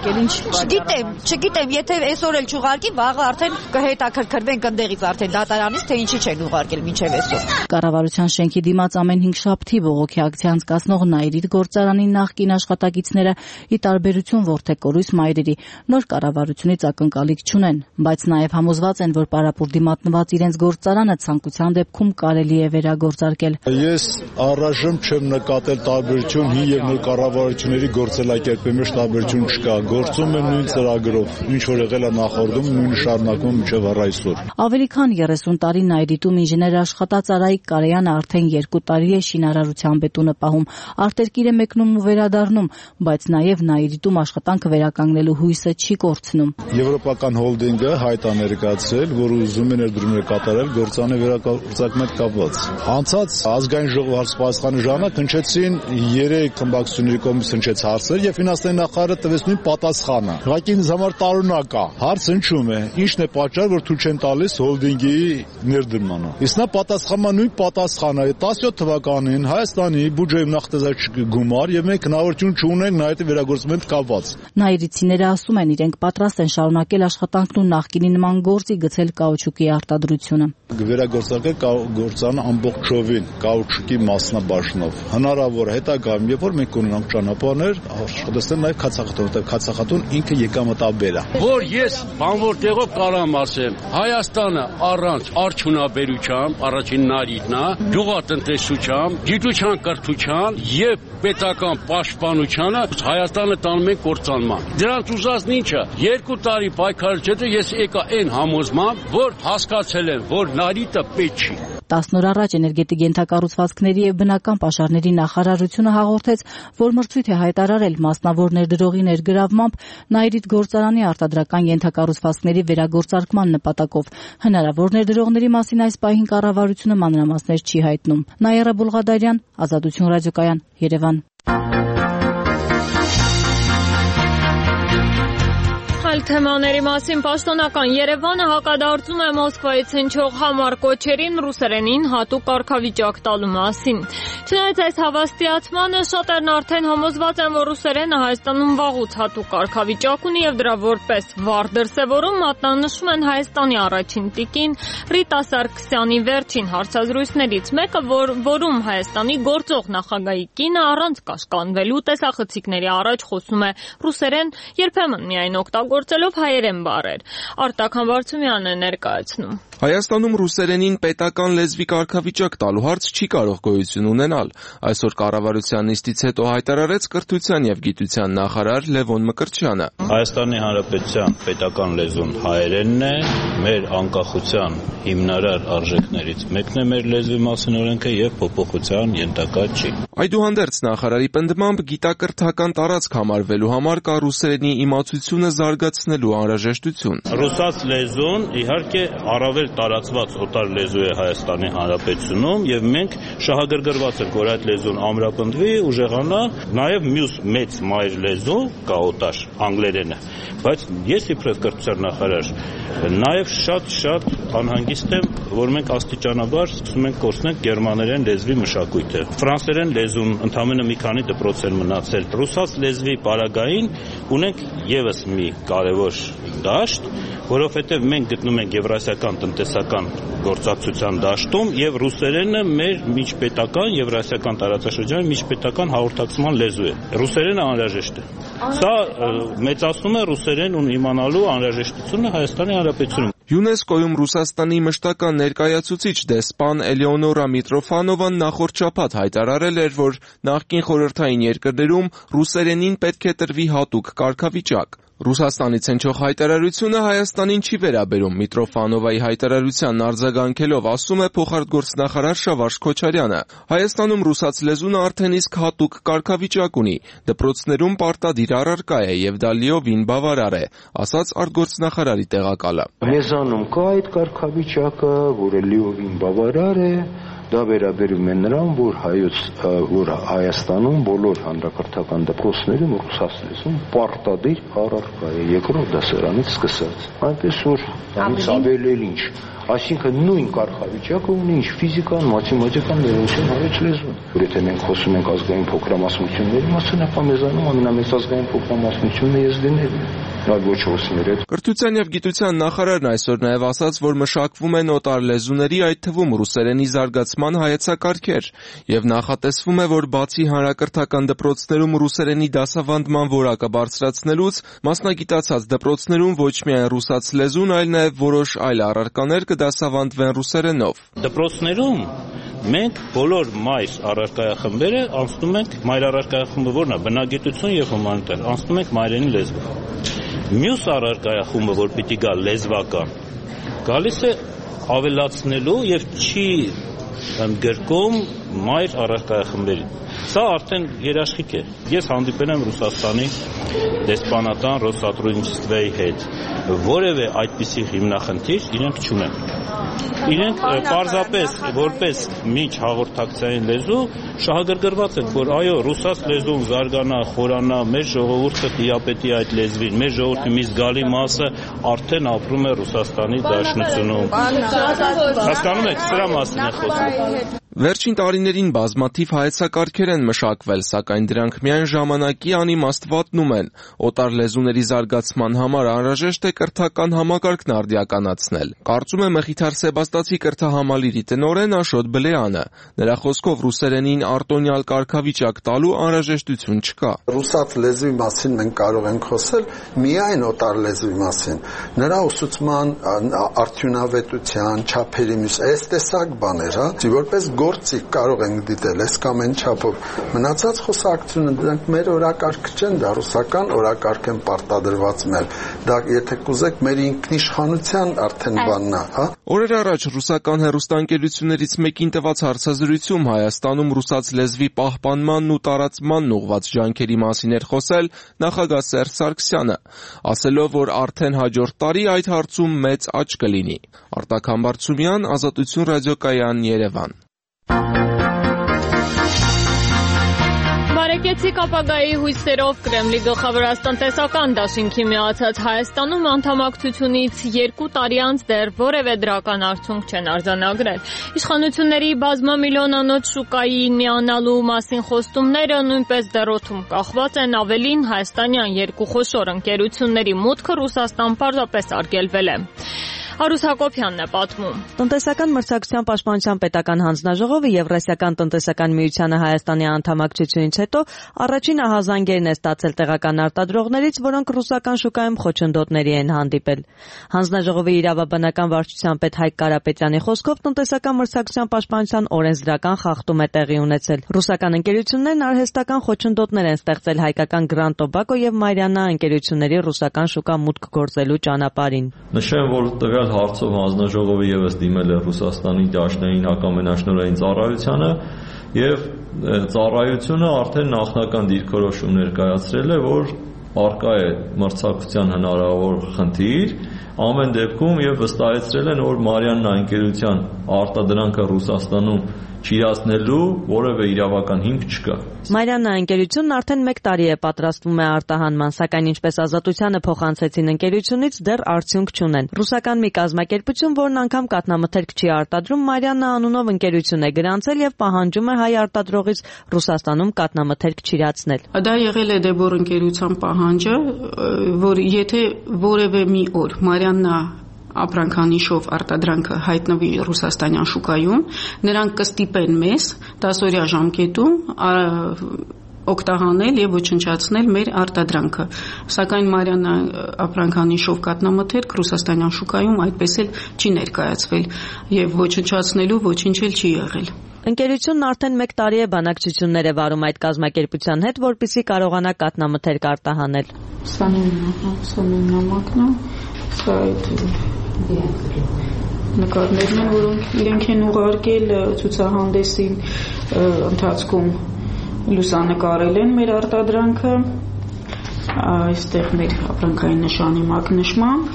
Չգիտեմ, եթե այսօր էլ չուղարկի, վաղը արդեն կհետաքրքրվենք ընդեղից արդեն դատարանից, թե ինչի չեն ուղարկել մինչեւ այսօր։ Կառավարության շենքի դիմաց ամեն 5 շաբթի բողոքի ակցիա անցկացնող Նաիրիտ գործարանի նախկին աշխատակիցները ի տարբերություն Որթեկորուս մայրերի նոր կառավարությունից ակնկալիք չունեն, բայց նաև համոզված են, որ պարապուրդի մատնված իրենց գործարանը ցանկության դեպքում կարելի է վերագործարկել։ Ես առայժմ չեմ նկատել տարբերություն հին եւ նոր կառավարությունների գործելակերպի մեջ տարբերություն չկա։ Գործում են նույն ծրագրով, ինչ որ եղել է նախորդում, նույն շարունակում մինչև առայսօր։ Ավելի քան 30 տարի Նաիրիտում ինժեներ աշխատած Արայիկ Կարեյանը արդեն 2 տարի է շինարարության բետոնը պահում։ Արտերկիր է մեկնում ու վերադառնում, բայց նաև Նաիրիտում աշխատանքը վերականգնելու հույսը չի կորցնում։ Եվրոպական հոլդինգը հայտ է ներկայացրել, որ ուզում է ներդրումներ կատարել գործանի վերակառուցակման հետ կապված։ Անցած ազգային ժողովի հարցպատասխանի ժամանակ հնչեցին 3 խմբակցությունների կողմից հնչեց հարցեր եւ ֆինանսների նախարարը տվեց նույն պատասխանը։ Ուղղակի ինձ համար տարօրինակ է։ Հարցը հնչում է. ինչն է պատճառը, որ թույլ չեն տալիս հոլդինգի ներդրմանը։ Իսկ նա պատասխանում է նույն պատասխանը 17 թվականին Հայաստանի բյուջեում նախատեսած գումար եւ մենք հնարավորություն չունենք նայել վերագործման հետ կապված։ Նաիրիցիները ասում են, իրենք պատրաստ են շարունակել աշխատանքն ու նախկինի նման գործի գցել կաուչուկի արտադրությունը։ Վերագործարկել գործարանը ամբողջովին կաուչուկի մասնաբաժնով։ Հնարավոր է հետագայում, երբ որ մենք ունենանք ճանապարհներ, աշխատել նաեւ քացախտուն, որտեղ քացախտուն ինքը եկամտաբեր է։ Որ ես բանվոր որտեղով կարամ ասեմ, Հայաստանը առանց արդյունաբերության, առաջին նարիքն է, գյուղատնտեսության, գիտության կրթության եւ պետական պաշտպանությանը Հայաստանը տանում են կործանման։ Դրանց ուզածն ինչը 2 տարի պայքարից հետո ես եկա այն համոզմամբ, որ հասկացել եմ, որ նարիտը պետք չի։ 10 օր առաջ էներգետիկ ենթակառուցվածքների եւ բնական պաշարների նախարարությունը հաղորդեց, որ մրցույթ է հայտարարել մասնավոր ներդրողի ներգրավմամբ Նայիրիտ գործարանի արտադրական ենթակառուցվածքների վերագործարկման նպատակով։ Հնարավոր ներդրողների մասին այս պահին կառավարությունը մանրամասներ չի հայտնում։ Նաիրա Բուլղադարյան, Ազատություն ռադիոկայան, Երևան։ Այլ թեմաների մասին պաշտոնական Երևանը հակադարձում է Մոսկվայից հնչող համառ կոչերին ռուսերենին հատուկ կարգավիճակ տալու մասին։ Չնայած այս հավաստիացմանը շատերն արդեն համոզված են, որ ռուսերենը Հայաստանում վաղուց հատուկ կարգավիճակ ունի եւ դրա որպես վառ դրսեւորում մատնանշում են Հայաստանի առաջին տիկին Ռիտա Սարգսյանի վերջին հարցազրույցներից մեկը, որում Հայաստանի գործող նախագահի կինը առանց կաշկանդվելու տեսախցիկների առաջ խոսում է ռուսերեն, երբեմն միայն օգտագործելով հայերեն բառեր։ Արտակ Համբարձումյանը ներկայացնում։ Հայաստանում ռուսերենին պետական լեզվի կարգավիճակ տալու հարց չի կարող գոյություն ունենալ։ Այսօր կառավարության նիստից հետո հայտարարեց կրթության եւ գիտության նախարար Լևոն Մկրտչյանը։ Հայաստանի Հանրապետության պետական լեզուն հայերենն է, մեր անկախության հիմնարար արժեքներից մեկն է մեր լեզվի մասին օրենքը եւ փոփոխության ենթակա չի։ Այդուհանդերձ նախարարի պնդմամբ գիտակրթական տարածք համարվելու համար կա ռուսերենի իմացությունը զարգացնելու անհրաժեշտություն։ Ռուսաց լեզուն իհարկե առավել տարածված օտար լեզու է Հայաստանի Հանրապետությունում եւ մենք շահագրգռված ենք, որ այդ լեզուն ամրապնդվի, ուժեղանա, նաեւ մյուս մեծ մայր լեզու կա օտար անգլերենը, բայց ես իբրև կրթության նախարար նաեւ շատ անհանգիստ եմ, որ մենք աստիճանաբար սկսում ենք կորցնել գերմաներեն լեզվի մշակույթը։ Ֆրանսերեն լեզուն ընդամենը մի քանի դպրոց են մնացել։ Ռուսաց լեզվի պարագային ունենք եւս մի կարևոր դաշտ, որովհետև մենք գտնում ենք եվրասիական տնտեսական գործակցության դաշտում եւ ռուսերենը մեր միջպետական եվրասիական տարածաշրջանի միջպետական հաղորդակցման լեզու է։ Ռուսերենը անհրաժեշտ է։ Սա մեծացնում է ռուսերեն իմանալու անհրաժեշտությունը Հայաստանի Հանրապետությունում։ ՅՈՒՆԵՍԿՕ-ում Ռուսաստանի մշտական ներկայացուցիչ դեսպան Էլեոնորա Միտրոֆանովան նախորդ շաբաթ հայտարարել էր, որ նախկին խորհրդային երկրներում ռուսերենին պետք է տրվի հատուկ կարգավիճակ։ Ռուսաստանից հնչող հայտարարությունը Հայաստանին չի վերաբերում։ Միտրոֆանովայի հայտարարությանն արձագանքելով ասում է փոխարտգործնախարար Շավարժ Քոչարյանը։ Հայաստանում ռուսաց լեզուն արդեն իսկ հատուկ կարգավիճակ ունի։ Դպրոցներում պարտադիր առարկա է եւ դա լիովին բավարար է, ասաց արտգործնախարարի տեղակալը։ Մեզանում կա այդ կարգավիճակը, որը լիովին բավարար է։ Դա վերաբերում է նրան, որ Հայաստանում բոլոր հանրակրթական դպրոցներում ռուսաց լեզուն պարտադիր առարկա է երկրորդ դասարանից սկսած։ Այնպես որ դրանից ավել էլ ինչ, այսինքն նույն կարգավիճակը ունի ինչ ֆիզիկան, մաթեմատիկան, ներողություն հայոց լեզուն։ Որ եթե մենք խոսում ենք ազգային փոքրամասնությունների մասին, ապա մեզանում ամենամեծ ազգային փոքրամասնությունն է եզդիներն են։ Կրթության եւ գիտության նախարարն այսօր նաեւ ասաց, որ մշակվում են օտար լեզուների, այդ թվում ռուսերենի զարգացման հայեցակարգեր, եւ նախատեսվում է, որ բացի հանրակրթական դպրոցներում ռուսերենի դասավանդման որակը բարձրացնելուց, մասնագիտացած դպրոցներում ոչ միայն ռուսաց լեզուն, այլ նաեւ որոշ այլ առարկաներ կդասավանդվեն ռուսերենով։ Դպրոցներում մենք բոլոր մայր առարկայախմբերը անցնում ենք, մայր առարկայախումբը որն է, բնագիտություն եւ հումանիտար, անցնում ենք մայրենի լեզվով։ Մյուս առարկայախումբը, որ պիտի գա լեզվական, գալիս է ավելացնելու եւ չի ընդգրկում մայր առարկայախմբերին։ Սա արդեն երաշխիք է։ Ես հանդիպել եմ Ռուսաստանի դեսպանատան Ռոսատրուդնիչествի հետ։ Որևէ այդպիսի հիմնախնդիր իրենք չունեն։ Իրենք պարզապես որպես միջ հաղորդակցային լեզու շահագրգռված են, որ այո, ռուսաց լեզուն զարգանա, խորանա, մեր ժողովուրդը տիրապետի այդ լեզվին, մեր ժողովրդի մի զգալի մասը արդեն ապրում է Ռուսաստանի Դաշնությունում։ Հասկանում եք, սրա մասին է խոսքը։ Վերջին տարիներին բազմաթիվ հայեցակարգեր են մշակվել, սակայն դրանք միայն ժամանակի անիմաստվատնում են։ Օտար լեզուների զարգացման համար անհրաժեշտ է կրթական համակարգն արդիականացնել։ Կարծում է Մխիթար Սեբաստացի կրթահամալիրի տնօրեն Աշոտ Բլեյանը։ Նրա խոսքով ռուսերենին արտոնյալ կարգավիճակ տալու անհրաժեշտություն չկա։ Ռուսաց լեզվի մասին մենք կարող ենք խոսել միայն օտար լեզվի մասին։ Նրա ուսուցման արդյունավետության, չափերի մյուս այս տեսակ բաներ, որպես գործիք կարող ենք դիտել այս կամ այն չափով։ Մնացած խոսակցությունը դրանք մեր օրակարգ չեն, դա ռուսական օրակարգ են պարտադրված մեր։ Դա եթե կուզեք մեր ինքնիշխանության արդեն բանն է, Օրեր առաջ ռուսական հեռուստաընկերություններից մեկին տված հարցազրույցում Հայաստանում ռուսաց լեզվի պահպանմանն ու տարածմանն ուղղված ջանքերի մասին էր խոսել նախագահ Սերժ Սարգսյանը, ասելով, որ արդեն հաջորդ տարի այդ հարցում մեծ աճ կլինի։ Արտակ Համբարձումյան, Ազատություն ռադիոկայան, Երևան։ Բարեկեցիկ ապագայի հույսերով Կրեմլի գլխավորած տնտեսական դաշինքի միացած Հայաստանում անդամակցությունից 2 տարի անց դեռ որևէ դրական արդյունք չեն արձանագրել։ Իշխանությունների բազմամիլիոնանոց շուկային միանալու մասին խոստումները նույնպես դեռօթում կախված են, ավելին հայաստանյան 2 խոշոր ընկերությունների մուտքը Ռուսաստան պարզապես արգելվել է։ Հարուս Հակոբյանն է պատմում։ Տնտեսական մրցակցության պաշտպանության պետական հանձնաժողովը Եվրասիական տնտեսական միությանը Հայաստանի անդամակցությունից հետո առաջին ահազանգերն է ստացել տեղական արտադրողներից, որոնք ռուսական շուկայում խոչընդոտների են հանդիպել։ Հանձնաժողովի իրավաբանական վարչության պետ Հայկ Կարապետյանի խոսքով տնտեսական մրցակցության պաշտպանության օրենսդրական խախտում է տեղի ունեցել։ Ռուսական ընկերություններն արհեստական խոչընդոտներ են ստեղծել հայկական Grand Tobacco եւ Մարիաննա ընկերությունների ռուսական շուկա մուտք գործելու ճանապարհին։ Նշեմ, որ տվյալ հարցով հանձնաժողովը եւս դիմել է Ռուսաստանի Դաշնային հակամենաշնորհային ծառայությանը եւ ծառայությունը արդեն նախնական դիրքորոշում ներկայացրել է, որ արկա է մրցակցության հնարավոր խնդիր, ամեն դեպքում եւ վստահեցրել են, որ Մարիաննա ընկերության արտադրանքը Ռուսաստանում չիրացնելու որևէ իրավական հիմք չկա։ Մարիաննա ընկերությունն արդեն 1 տարի է պատրաստվում է արտահանման, սակայն ինչպես Ազատությանը փոխանցեցին ընկերությունից դեռ արդյունք չունեն։ Ռուսական մի կազմակերպություն, որն անգամ կաթնամթերք չի արտադրում, Մարիաննա անունով ընկերություն է գրանցել եւ պահանջում է հայ արտադրողից Ռուսաստանում կաթնամթերք չիրացնել։ Դա եղել է Դեբոր ընկերության պահանջը, որ եթե որևէ մի օր Մարիաննա ապրանքանիշով արտադրանքը հայտնվի ռուսաստանյան շուկայում, նրանք կստիպեն մեզ 10-օրյա ժամկետում օգտահանել եւ ոչնչացնել մեր արտադրանքը։ Սակայն Մարիաննա ապրանքանիշով կատնամթերք ռուսաստանյան շուկայում այդպես էլ չի ներկայացվել եւ ոչնչացնելու ոչինչ էլ չի եղել։ Ընկերությունն արդեն 1 տարի է բանակցություններ է վարում այդ կազմակերպության հետ, որպեսզի կարողանա կատնամթերք արտահանել։ Սա նույն նամակն է, սա նկարներն են, որոնք իրենք են ուղարկել ցուցահանդեսի ընթացքում լուսանկարել են մեր արտադրանքը, այստեղ մեր ապրանքային նշանի մակնշմամբ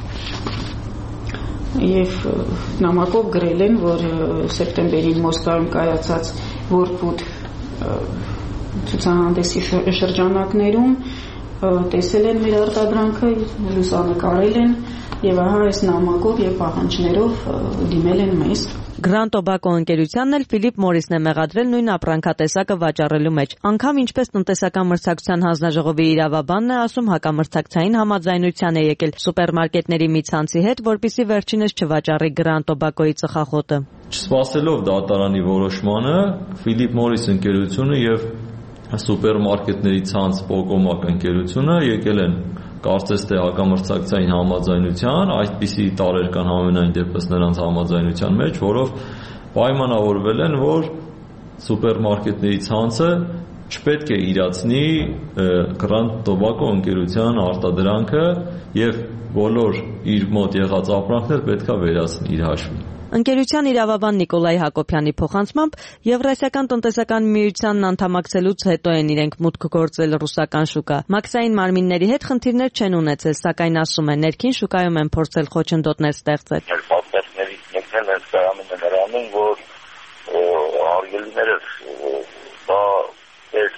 եւ նամակով գրել են, որ սեպտեմբերին Մոսկվայում կայացած World ցուցահանդեսի շրջանակներում տեսել են մեր արտադրանքը, լուսանկարել են եւ ահա այս նամակով եւ պահանջներով դիմել են մեզ։ Grand Tobacco ընկերությանն էլ Ֆիլիպ Մորիսն է մեղադրել նույն ապրանքատեսակը վաճառելու մեջ։ Անգամ ինչպես տնտեսական մրցակցության հանձնաժողովի իրավաբանն է ասում, հակամրցակցային համաձայնության է եկել սուպերմարկետների մի ցանցի հետ, որպեսզի վերջինս չվաճառի Grand Tobacco-ի ծխախոտը։ Չսպասելով դատարանի որոշմանը, Ֆիլիպ Մորիս ընկերությունը եւ սուպերմարկետների ցանց Պոկոմակ ընկերությունը եկել են կարծես թե հակամրցակցային համաձայնության, այդպիսի տարեր կան ամենայն դեպս նրանց համաձայնության մեջ, որով պայմանավորվել են, որ սուպերմարկետների ցանցը չպետք է իրացնի Grand Tobacco ընկերության արտադրանքը եւ բոլոր իր մոտ եղած ապրանքներ պետք է վերացնի իր հաշվին։ Ընկերության իրավաբան Նիկոլայ Հակոբյանի փոխանցմամբ Եվրասիական տնտեսական միությանն անդամակցելուց հետո են իրենք մուտք գործել ռուսական շուկա։ Մաքսային մարմինների հետ խնդիրներ չեն ունեցել, սակայն ասում են, ներքին շուկայում են փորձել խոչընդոտներ ստեղծել։ Պատմածներից մեկն էլ կայանում է նրանում, որ արգելիները դա այս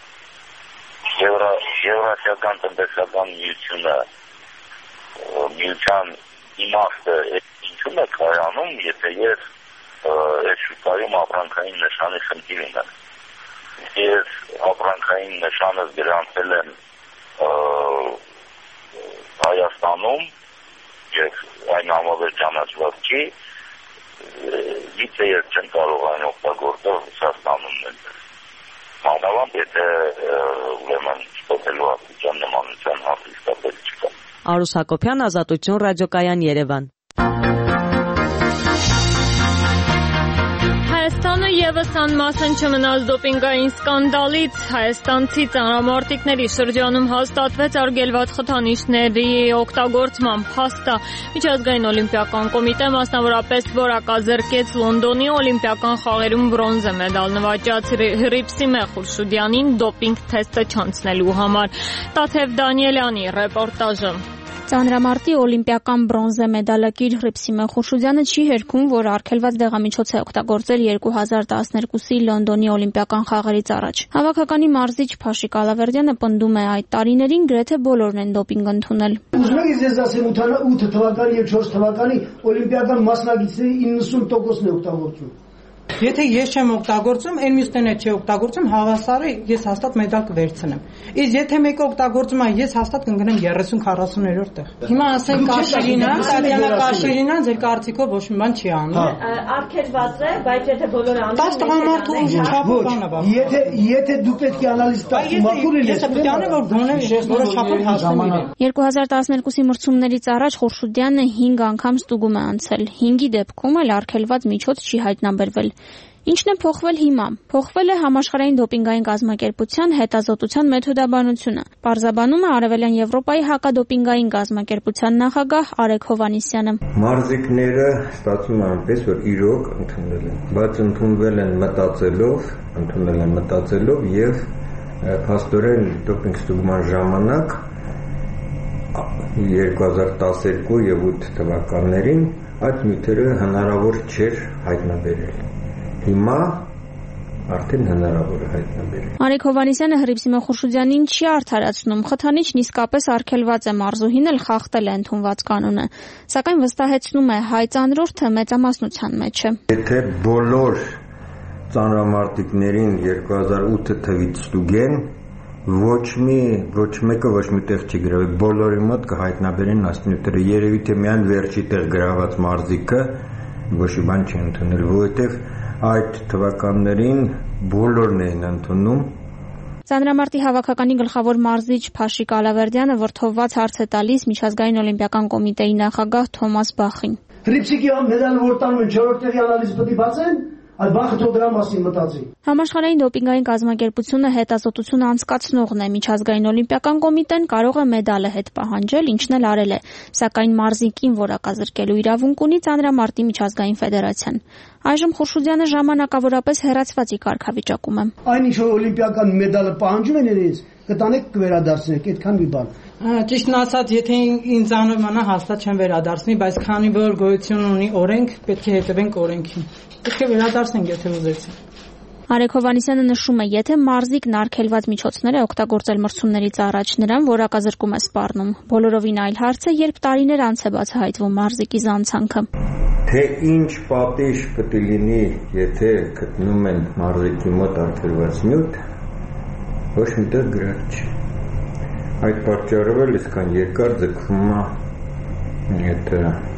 Եվրասիական տնտեսական միության իմաստը ինչու՞մ է կայանում, եթե ես այս շուկայում ապրանքային նշանի խնդիր ունեն։ Ես ապրանքային նշանը գրանցել եմ Հայաստանում եւ այն համավեր ճանաչված չի, գիտե ես չեմ կարող այն օգտագործել Ռուսաստանում էլ։ Մանավանդ եթե ուրեմն ստոպելու աստիճան նմանության հաստատել չկա։ Արուս Հակոբյան, Ազատություն ռադիոկայան, Երևան։ Հայաստանը եւս անմասն չմնաց դոպինգային սկանդալից։ Հայաստանցի ծանրամարտիկների շրջանում հաստատվեց արգելված խթանիչների օգտագործման փաստը։ Միջազգային օլիմպիական կոմիտե մասնավորապես որակազրկեց Լոնդոնի օլիմպիական խաղերում բրոնզե մեդալ նվաճած Հռիփսիմե Խուրշուդյանին դոպինգ թեստը չանցնելու համար։ Տաթև Դանիելյանի ռեպորտաժը։ Ծանրամարտի օլիմպիական բրոնզե մեդալակիր Հռիփսիմե Խուրշուդյանը չի հերքում, որ արգելված դեղամիջոց է օգտագործել 2012-ի Լոնդոնի օլիմպիական խաղերից առաջ։ Հավաքականի մարզիչ Փաշիկ Ալավերդյանը պնդում է, այդ տարիներին գրեթե բոլորն են դոպինգ ընդունել։ Ուզում եք ես ասեմ 8 թվականի եւ 4 թվականի օլիմպիական մասնակիցների 90%-ն է օգտագործում։ Եթե ես չեմ օգտագործում, այն մյուսներն չի օգտագործում, հավասար է ես հաստատ մեդալ կվերցնեմ։ Իսկ եթե մեկը օգտագործում է, ես հաստատ կընկնեմ 30-40-րդ տեղ։ Հիմա ասենք Կաշիրինան, Տատյանա Կաշիրինան ձեր կարծիքով ոչ մի բան չի անում։ Արգելված է, բայց եթե բոլորը անում են, 10 տղամարդու ուժ չափով բան է բախում։ Եթե դու պետք է անալիզ տաք, մաքուր ես պետք է որ գոնե որոշակի հասնեմ իրեն։ 2012-ի մրցումներից առաջ Խուրշուդյանը 5 անգամ ստուգում է անցել։ 5-ի դեպքում էլ արգելված միջոց չի հայտնաբերվել։ Ինչն է փոխվել հիմա։ Փոխվել է համաշխարհային դոպինգային կազմակերպության հետազոտության մեթոդաբանությունը։ Պարզաբանում է Արևելյան Եվրոպայի հակադոպինգային կազմակերպության նախագահ Արեգ Հովհաննիսյանը։ Մարզիկները ստացվում է այնպես, որ իրոք ընդունել են, բայց ընդունվել են մտածելով եւ փաստորեն դոպինգ ստուգման ժամանակ 2012 եւ 8 թվականներին այդ նյութերը հնարավոր չէր հայտնաբերել։ Հիմա արդեն հնարավոր է հայտնաբերել։ Արեգ Հովհաննիսյանը Հռիփսիմե Խուրշուդյանին չի արդարացնում։ Խթանիչն իսկապես արգելված է, մարզուհին էլ խախտել է ընդունված կանոնը, սակայն վստահեցնում է, հայ ծանրորդը մեծամասնության մեջ է։ Եթե բոլոր ծանրամարտիկներին 2008 թվից ստուգեն, ոչ մեկը ոչ մի տեղ չի գրավել, բոլորի մոտ կհայտնաբերեն ասնյութերը, երևի թե միայն վերջի տեղ գրաված մարզիկը ոչ մի բան չի ընդունել, որովհետև այդ թվականներին բոլորն էին ընդունում։ Ծանրամարտի հավաքականի գլխավոր մարզիչ Փաշիկ Ալավերդյանը վրդովված հարց է տալիս Միջազգային օլիմպիական կոմիտեի նախագահ Թոմաս Բախին։ Հռիփսիկի մեդալը որ տանում են 4-րդ տեղի անալիզ պետք է բացեն, այդ բախը թող դրա մասին մտածի։ Համաշխարհային դոպինգային կազմակերպությունը հետազոտություն անցկացնողն է։ Միջազգային օլիմպիական կոմիտեն կարող է մեդալը հետ պահանջել, ինչն էլ արել է, սակայն մարզիկին որակազրկելու իրավունք ունի Ծանրամարտի միջազգային ֆեդերացիան։ Այժմ Խուրշուդյանը ժամանակավորապես հեռացվածի կարգավիճակում է։ Այնինչ որ օլիմպիական մեդալը պահանջում են իրենց, կտանեք կվերադարձնեք, այդքան մի բան։ Ճիշտն ասած, եթե ինձ անհնարին հաստատ չեմ վերադարձնի, բայց քանի որ գոյություն ունի օրենք, պետք է հետևենք օրենքին։ Պետք է վերադարձնենք, եթե ուզեցին։ Արեգ Հովհաննիսյանը նշում է, եթե մարզիկն արգելված միջոցներ է օգտագործել մրցումներից առաջ, նրան որակազրկում է սպառնում։ Բոլորովին այլ հարց է, երբ տարիներ անց է բացահայտվում մարզիկի զանցանքը։ Թե ինչ պատիժ պետք է լինի, եթե գտնում են մարզիկի մոտ արգելված նյութ, ոչ միտեղ գրած չի։ Այդ պատճառով էլ իսկան երկար ձգվում է այդ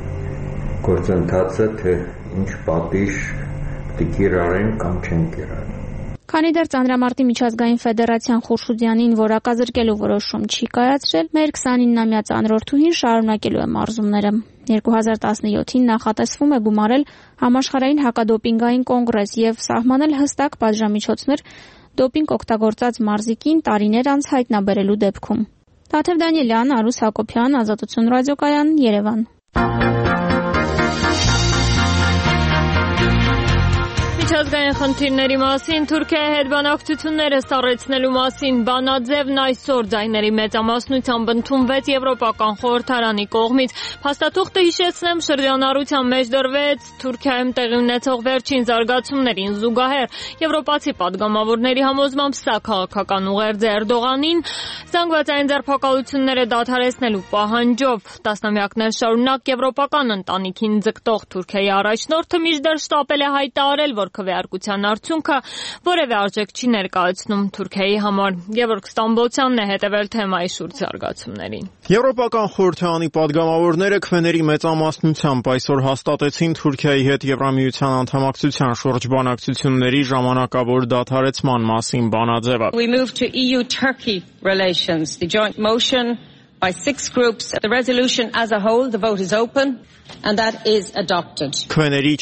գործընթացը, թե ինչ պատիժ պետք է կիրառեն կամ չեն կիրառեն։ Քանի դեռ Ծանրամարտի միջազգային ֆեդերացիան Խուրշուդյանին որակազրկելու որոշում չի կայացրել, մեր 29-ամյա ծանրորդուհին շարունակելու է մարզումները։ 2017-ին նախատեսվում է գումարել համաշխարհային հակադոպինգային կոնգրես եւ սահմանել հստակ պատժամիջոցներ դոպինգ օգտագործած մարզիկին տարիներ անց հայտնաբերելու դեպքում։ Տաթև Դանիելյան, Արուս Հակոբյան, Ազատություն ռադիոկայան, Երևան։ Միջազգային խնդիրների մասին Թուրքիայի հետ բանակցությունները սառեցնելու մասին բանաձևն այսօր ձայների մեծամասնությամբ ընդունվեց Եվրոպական խորհրդարանի կողմից։ Փաստաթուղթը, հիշեցնեմ, շրջանառության մեջ դրվեց Թուրքիայում տեղի ունեցող վերջին զարգացումներին զուգահեռ։ Եվրոպացի պատգամավորների համոզմամբ սա քաղաքական ուղերձ է Էրդողանին զանգվածային ձերբակալությունները դադարեցնելու պահանջով։ Տասնամյակներ շարունակ եվրոպական ընտանիքին ձգտող Թուրքիայի առաջնորդը մինչդեռ շտապել է հայտարարել, որ քվեարկության արդյունքը որևէ արժեք չի ներկայացնում Թուրքիայի համար։ Գևորգ Ստամբոլցյանն է հետևել թեմայի շուրջ զարգացումներին։ Եվրոպական խորհրդարանի պատգամավորները քվեների մեծամասնությամբ այսօր հաստատեցին Թուրքիայի հետ Եվրամիության անդամակցության շուրջ բանակցությունների ժամանակավոր դադարեցման մասին բանաձևը։ We move to EU-Turkey relations. The joint motion by 6 groups. The resolution as a whole, the vote is open. And that is adopted. Քվեների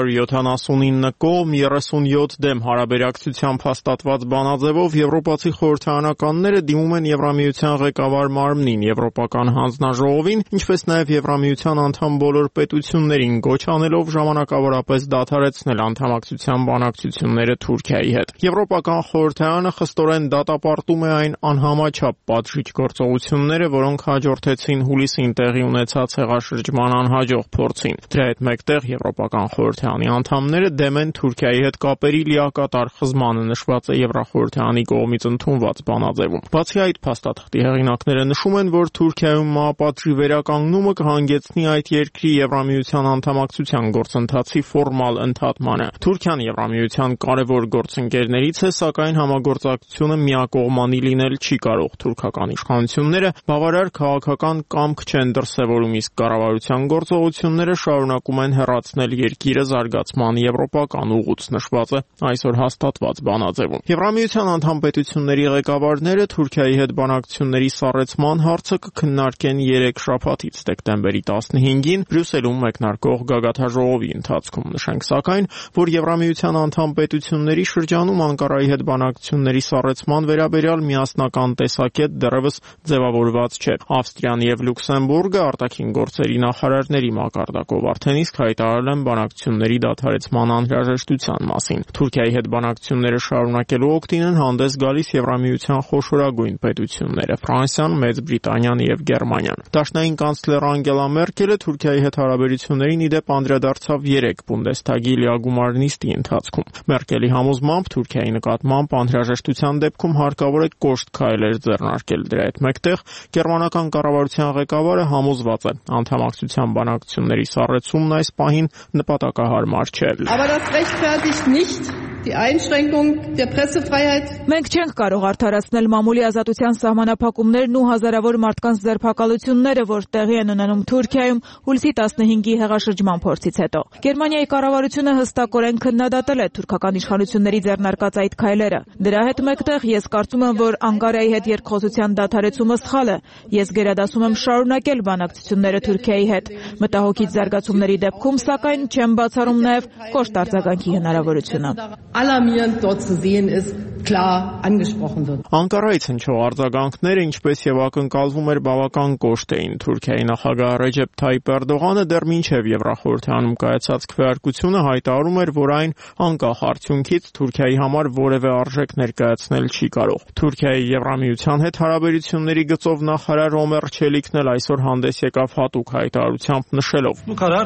479 կողմ 37 դեմ հարաբերակցությամբ հաստատված բանաձևով եվրոպացի խորհրդարանականները դիմում են Եվրամիության ղեկավար մարմնին, Եվրոպական հանձնաժողովին, ինչպես նաև Եվրամիության անդամ բոլոր պետություններին գոչ անելով ժամանակավորապես դադարեցնել անդամակցության բանակցությունները Թուրքիայի հետ։ Եվրոպական խորհրդարանը խստորեն դատապարտում է այն անհամաչափ պատժիչ գործողությունները, որոնք հաջորդեցին հուլիսին տեղի ունեցած հեղաշրջման անհաջող փորձին։ Դրա հետ մեկտեղ Եվրոպական խորհրդարանի անդամները դեմ են Թուրքիայի հետ կապերի լիակատար խզմանը նշված է Եվրախորհրդարանի կողմից ընդունված բանաձևում։ Բացի այդ, փաստաթղթի հեղինակները նշում են, որ Թուրքիայում մահապատժի վերականգնումը կհանգեցնի այդ երկրի Եվրամիության անդամակցության գործընթացի ֆորմալ ընդհատմանը։ Թուրքիան Եվրամիության կարևոր գործընկերներից է, սակայն համագործակցությունը միակողմանի լինել չի կարող։ Թուրքական իշխանությունները բավարար քաղաքական կամք չեն դրսևորում, իսկ կառավարության գործողությունները շարունակում են հեռացնել երկիրը զարգացման եվրոպական ուղուց նշված է այսօր հաստատված բանաձևում։ Եվրամիության անդամ պետությունների ղեկավարները Թուրքիայի հետ բանակցությունների սառեցման հարցը կքննարկեն 3 շաբաթից դեկտեմբերի 15-ին Բրյուսելում մեկնարկող գագաթաժողովի ընթացքում։ Նշենք սակայն, որ Եվրամիության անդամ պետությունների շրջանում Անկարայի հետ բանակցությունների սառեցման վերաբերյալ միասնական տեսակետ դեռևս ձևավորված չէ։ Ավստրիան եւ Լյուքսեմբուրգը արտաքին գործերի նախարարների մակարդակով արդեն իսկ հայտարարել են բանակցությունների դադարեցման անհրաժեշտության մասին։ Թուրքիայի հետ բանակցությունները շարունակելու օգտին են հանդես գալիս Եվրամիության խոշորագույն պետությունները՝ Ֆրանսիան, Մեծ Բրիտանիան եւ Գերմանիան։ Դաշնային կանցլեր Անգելա Մերկելը Թուրքիայի հետ հարաբերություններին ի դեպ անդրադարձավ 3 Բունդեսթագի լիագումար նիստի ընթացքում։ Մերկելի համոզմամբ Թուրքիայի նկատմամբ անհրաժեշտության դեպքում հարկավոր է կոշտ քայլեր ձեռնարկել։ Դրա հետ մեկտեղ գերմանական կառավարության ղեկավարը համոզված է անդամակցության բանակցությունների սառեցումն այս պահին նպատակահարմար չէ։ Aber das rechtfertigt nicht die Einschränkung der Pressefreiheit. Մենք չենք կարող արդարացնել մամուլի ազատության սահմանափակումներն ու հազարավոր մարդկանց ձերբակալությունները, որ տեղի են ունենում Թուրքիայում հուլիսի 15-ի հեղաշրջման փորձից հետո։ Գերմանիայի կառավարությունը հստակորեն քննադատել է թուրքական իշխանությունների ձեռնարկած այդ քայլերը։ Դրա հետ մեկտեղ ես կարծում եմ, որ Անկարայի հետ երկխոսության դադարեցումը սխալ է։ Ես գերադասում եմ շարունակել բանակցությունները Թուրքիայի հետ։ Մտահոգիչ զարգացումների դեպքում, սակայն, չեմ բացառում նաև կոշտ արձագանքի հնարավորությունը։ Alarmierend dort zu sehen ist, klar angesprochen wird. Անկարայից հնչող արձագանքները, ինչպես եւ ակնկալվում էր, բավական կոշտ էին։ Թուրքիայի նախագահ Ռեջեփ Թայիփ Էրդողանը դեռ մինչեւ Եվրախորհրդանում կայացած քվեարկությունը հայտարարում էր, որ այն անկախ արդյունքից Թուրքիայի համար որևէ արժեք ներկայացնել չի կարող։ Թուրքիայի Եվրամիության հետ հարաբերությունների գծով նախարար Օմեր Չելիկն էլ այսօր հանդես եկավ հատուկ հայտարարությամբ նշելով.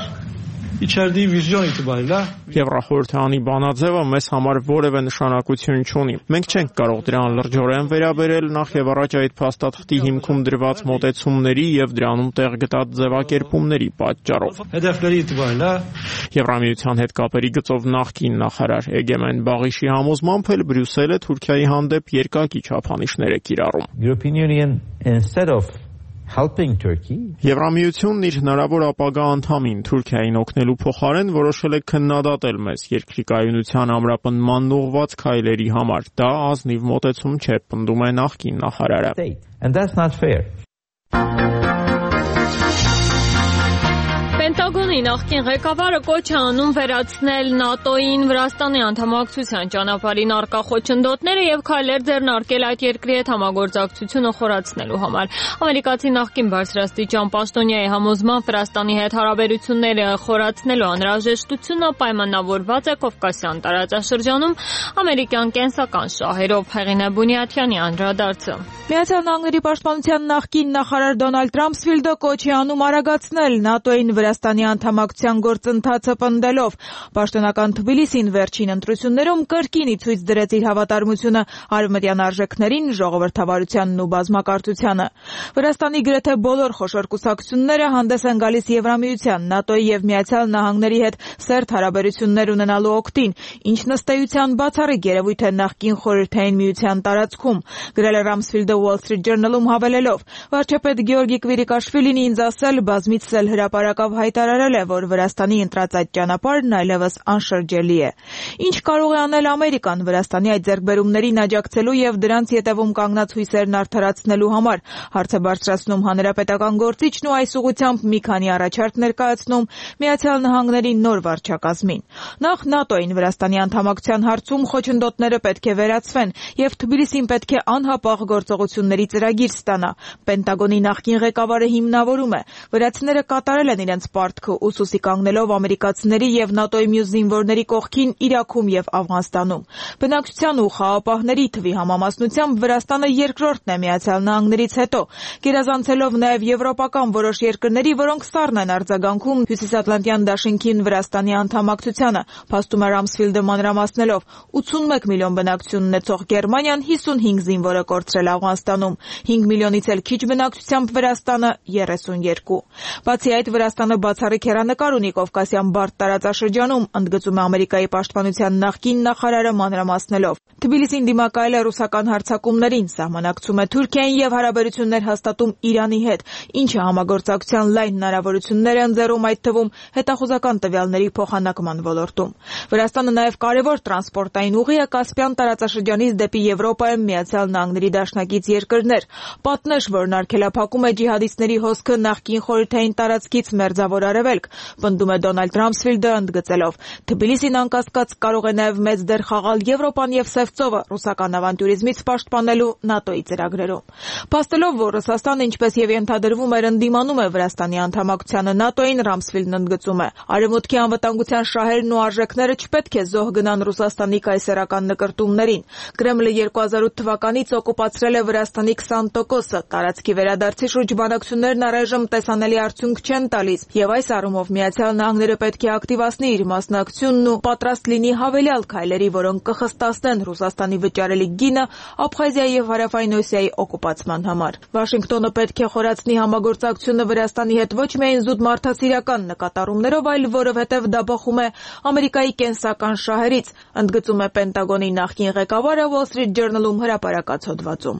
İçerdiği vizyon itibariyle Եվրախորհրդանի բանաձևը մեզ համար որևէ նշանակություն չունի։ Մենք չենք կարող դրան լրջորեն վերաբերել նախ եւ առաջ այդ փաստաթղթի հիմքում դրված մոտեցումների եւ դրանում տեղ գտած ձևակերպումների պատճառով։ Hedefleri itibariyle Եվրամիության հետ կապերի գծով նախկին նախարար Էգեմեն Բաղիշի համոզմամբ էլ Բրյուսելը Թուրքիայի հանդեպ երկակի չափանիշներ է կիրառում։ European Union instead of helping Turkey. Եվրամիությունն իր հնարավոր ապագա անդամին Թուրքիային օգնելու փոխարեն որոշել է քննադատել մեզ երկրի կայունության ամրապնդման ուղղված քայլերի համար։ Դա ազնիվ մոտեցում չէ, պնդում է նախկին նախարարը։ And that's not fair. Պենտագոնը Վրաստանի նախկին ղեկավարը կոչ է անում վերացնել ՆԱՏՕ-ին Վրաստանի անդամակցության ճանապարհին առկա խոչընդոտները եւ քայլեր ձեռնարկել այդ երկրի հետ համագործակցությունը խորացնելու համար։ Ամերիկացի նախկին բարձրաստիճան պաշտոնյայի համոզմամբ Վրաստանի հետ հարաբերությունները խորացնելու անհրաժեշտությունը պայմանավորված է Կովկասյան տարածաշրջանում ամերիկյան կենսական շահերով։ Հեղինե Բունյաթյանի անդրադարձը։ Միացյալ Նահանգների պաշտպանության նախկին նախարար Դոնալդ Ռամսֆիլդը կոչ է անում արագացնել ՆԱՏՕ-ին Վրաստանի անդամակցության գործընթացը պնդելով։ Պաշտոնական Թբիլիսին վերջին ընտրություններում կրկին ի ցույց դրեց իր հավատարմությունը արևմտյան արժեքներին, ժողովրդավարությանն ու բազմակարծությանը։ Վրաստանի գրեթե բոլոր խոշոր կուսակցությունները հանդես են գալիս Եվրամիության, ՆԱՏՕ-ի եւ Միացյալ Նահանգների հետ սերտ հարաբերություններ ունենալու օգտին, ինչն ըստ էության բացառիկ երևույթ է նախկին Խորհրդային Միության տարածքում, գրել է Ռամսֆիլդը Wall Street Journal-ում հավելելով. վարչապետ Գեորգի Կվիրիկաշվիլին ինձ ասել, բազմիցս էլ հրապարակավ հայտարարել է, որ Վրաստանի ընտրած այդ ճանապարհն այլևս անշրջելի է։ Ինչ կարող է անել Ամերիկան Վրաստանի այդ ձեռքբերումներին աջակցելու եւ դրանց ետևում կանգնած հույսերն արդարացնելու համար, հարց է բարձրացնում հանրապետական գործիչն ու այս ուղղությամբ մի քանի առաջարկ ներկայացնում Միացյալ Նահանգների նոր վարչակազմին։ Նախ ՆԱՏՕ-ին Վրաստանի անդամակցության հարցում խոչընդոտները պետք է վերացվեն եւ Թբիլիսին պետք է անհապաղ գործողությունների ծրագիր ստանա։ Պենտագոնի նախկին ղեկավարը հիմնավորում է. վրացիները կատարել են իրենց պարտքը ուսուսի կանգնելով ամերիկացիների եւ ՆԱՏՕ-ի մյուս զինվորների կողքին Իրաքում եւ Աֆղանստանում։ Բնակչության ու խաղապահների թվի համամասնությամբ Վրաստանը երկրորդն է Միացյալ Նահանգներից հետո, գերազանցելով նաեւ եվրոպական որոշ երկրների, որոնք սառն են արձագանքում Հյուսիսատլանտյան դաշինքին Վրաստանի անդամակցությանը, փաստում է Ռամսֆիլդը մանրամասնելով. 81 միլիոն բնակչություն ունեցող Գերմանիան 55 զինվոր է կորցրել Աֆղանստանում, 5 միլիոնից էլ քիչ բնակչությամբ Վրաստանը 32։ Բացի այդ, Վրաստանը բացառիկ հեռանկար ունի Կովկասյան բարդ տարածաշրջանում, ընդգծում է Ամերիկայի պաշտպանության նախկին նախարարը մանրամասնելով. Թբիլիսին դիմակայել է ռուսական հարձակումներին, սահմանակցում է Թուրքիային եւ հարաբերություններ հաստատում Իրանի հետ, ինչը համագործակցության լայն հնարավորություններ է ընձեռում, այդ թվում հետախուզական տվյալների փոխանակման ոլորտում։ Վրաստանը նաեւ կարևոր տրանսպորտային ուղի է Կասպյան տարածաշրջանից դեպի Եվրոպայում Միացյալ Նահանգների դաշնակից երկրներ։ Պատնեշ, որն արգելափակում է ջիհադիստների հոսքը նախկին խորհրդային տարածքից մերձավոր արևելք, պնդում է Դոնալդ Ռամսֆիլդը ընդգծելով. Թբիլիսին անկասկած կարող է նաեւ մեծ դեր խաղալ Եվրոպան եւ Սևծովը ռուսական ավանտյուրիզմից պաշտպանելու ՆԱՏՕ-ի ծրագրերում։ Փաստելով, որ Ռուսաստանը, ինչպես եւ ենթադրվում էր, ընդդիմանում է Վրաստանի անդամակցությանը ՆԱՏՕ-ին, Ռամսֆիլդն ընդգծում է. արևմուտքի անվտանգության շահերն ու արժեքները չպետք է զոհ գնան Ռուսաստանի կայսերական նկրտումներին։ Կրեմլը 2008 թվականից օկուպացրել է Վրաստանի 20%-ը, տարածքի վերադարձի շուրջ բանակցություններն առայժմ տեսանելի արդյունք չեն տալիս, եւ այս առումով Միացյալ Նահանգները պետք է ակտիվացնի իր մասնակցությունն ու պատրաստ լինի հավելյալ քայլերի, որոնք կխստացնեն Ռուսաստանի վճարելի գինը Աբխազիայի եւ Հարավային Օսիայի օկուպացման համար։ Վաշինգտոնը պետք է խորացնի համագործակցությունը Վրաստանի հետ ոչ միայն զուտ մարդասիրական նկատառումներով, այլ որովհետեւ դա բխում է Ամերիկայի կենսական շահերից, ընդգծում է Պենտագոնի նախկին ղեկավարը Wall Street Journal-ում հրապարակած հոդվածում։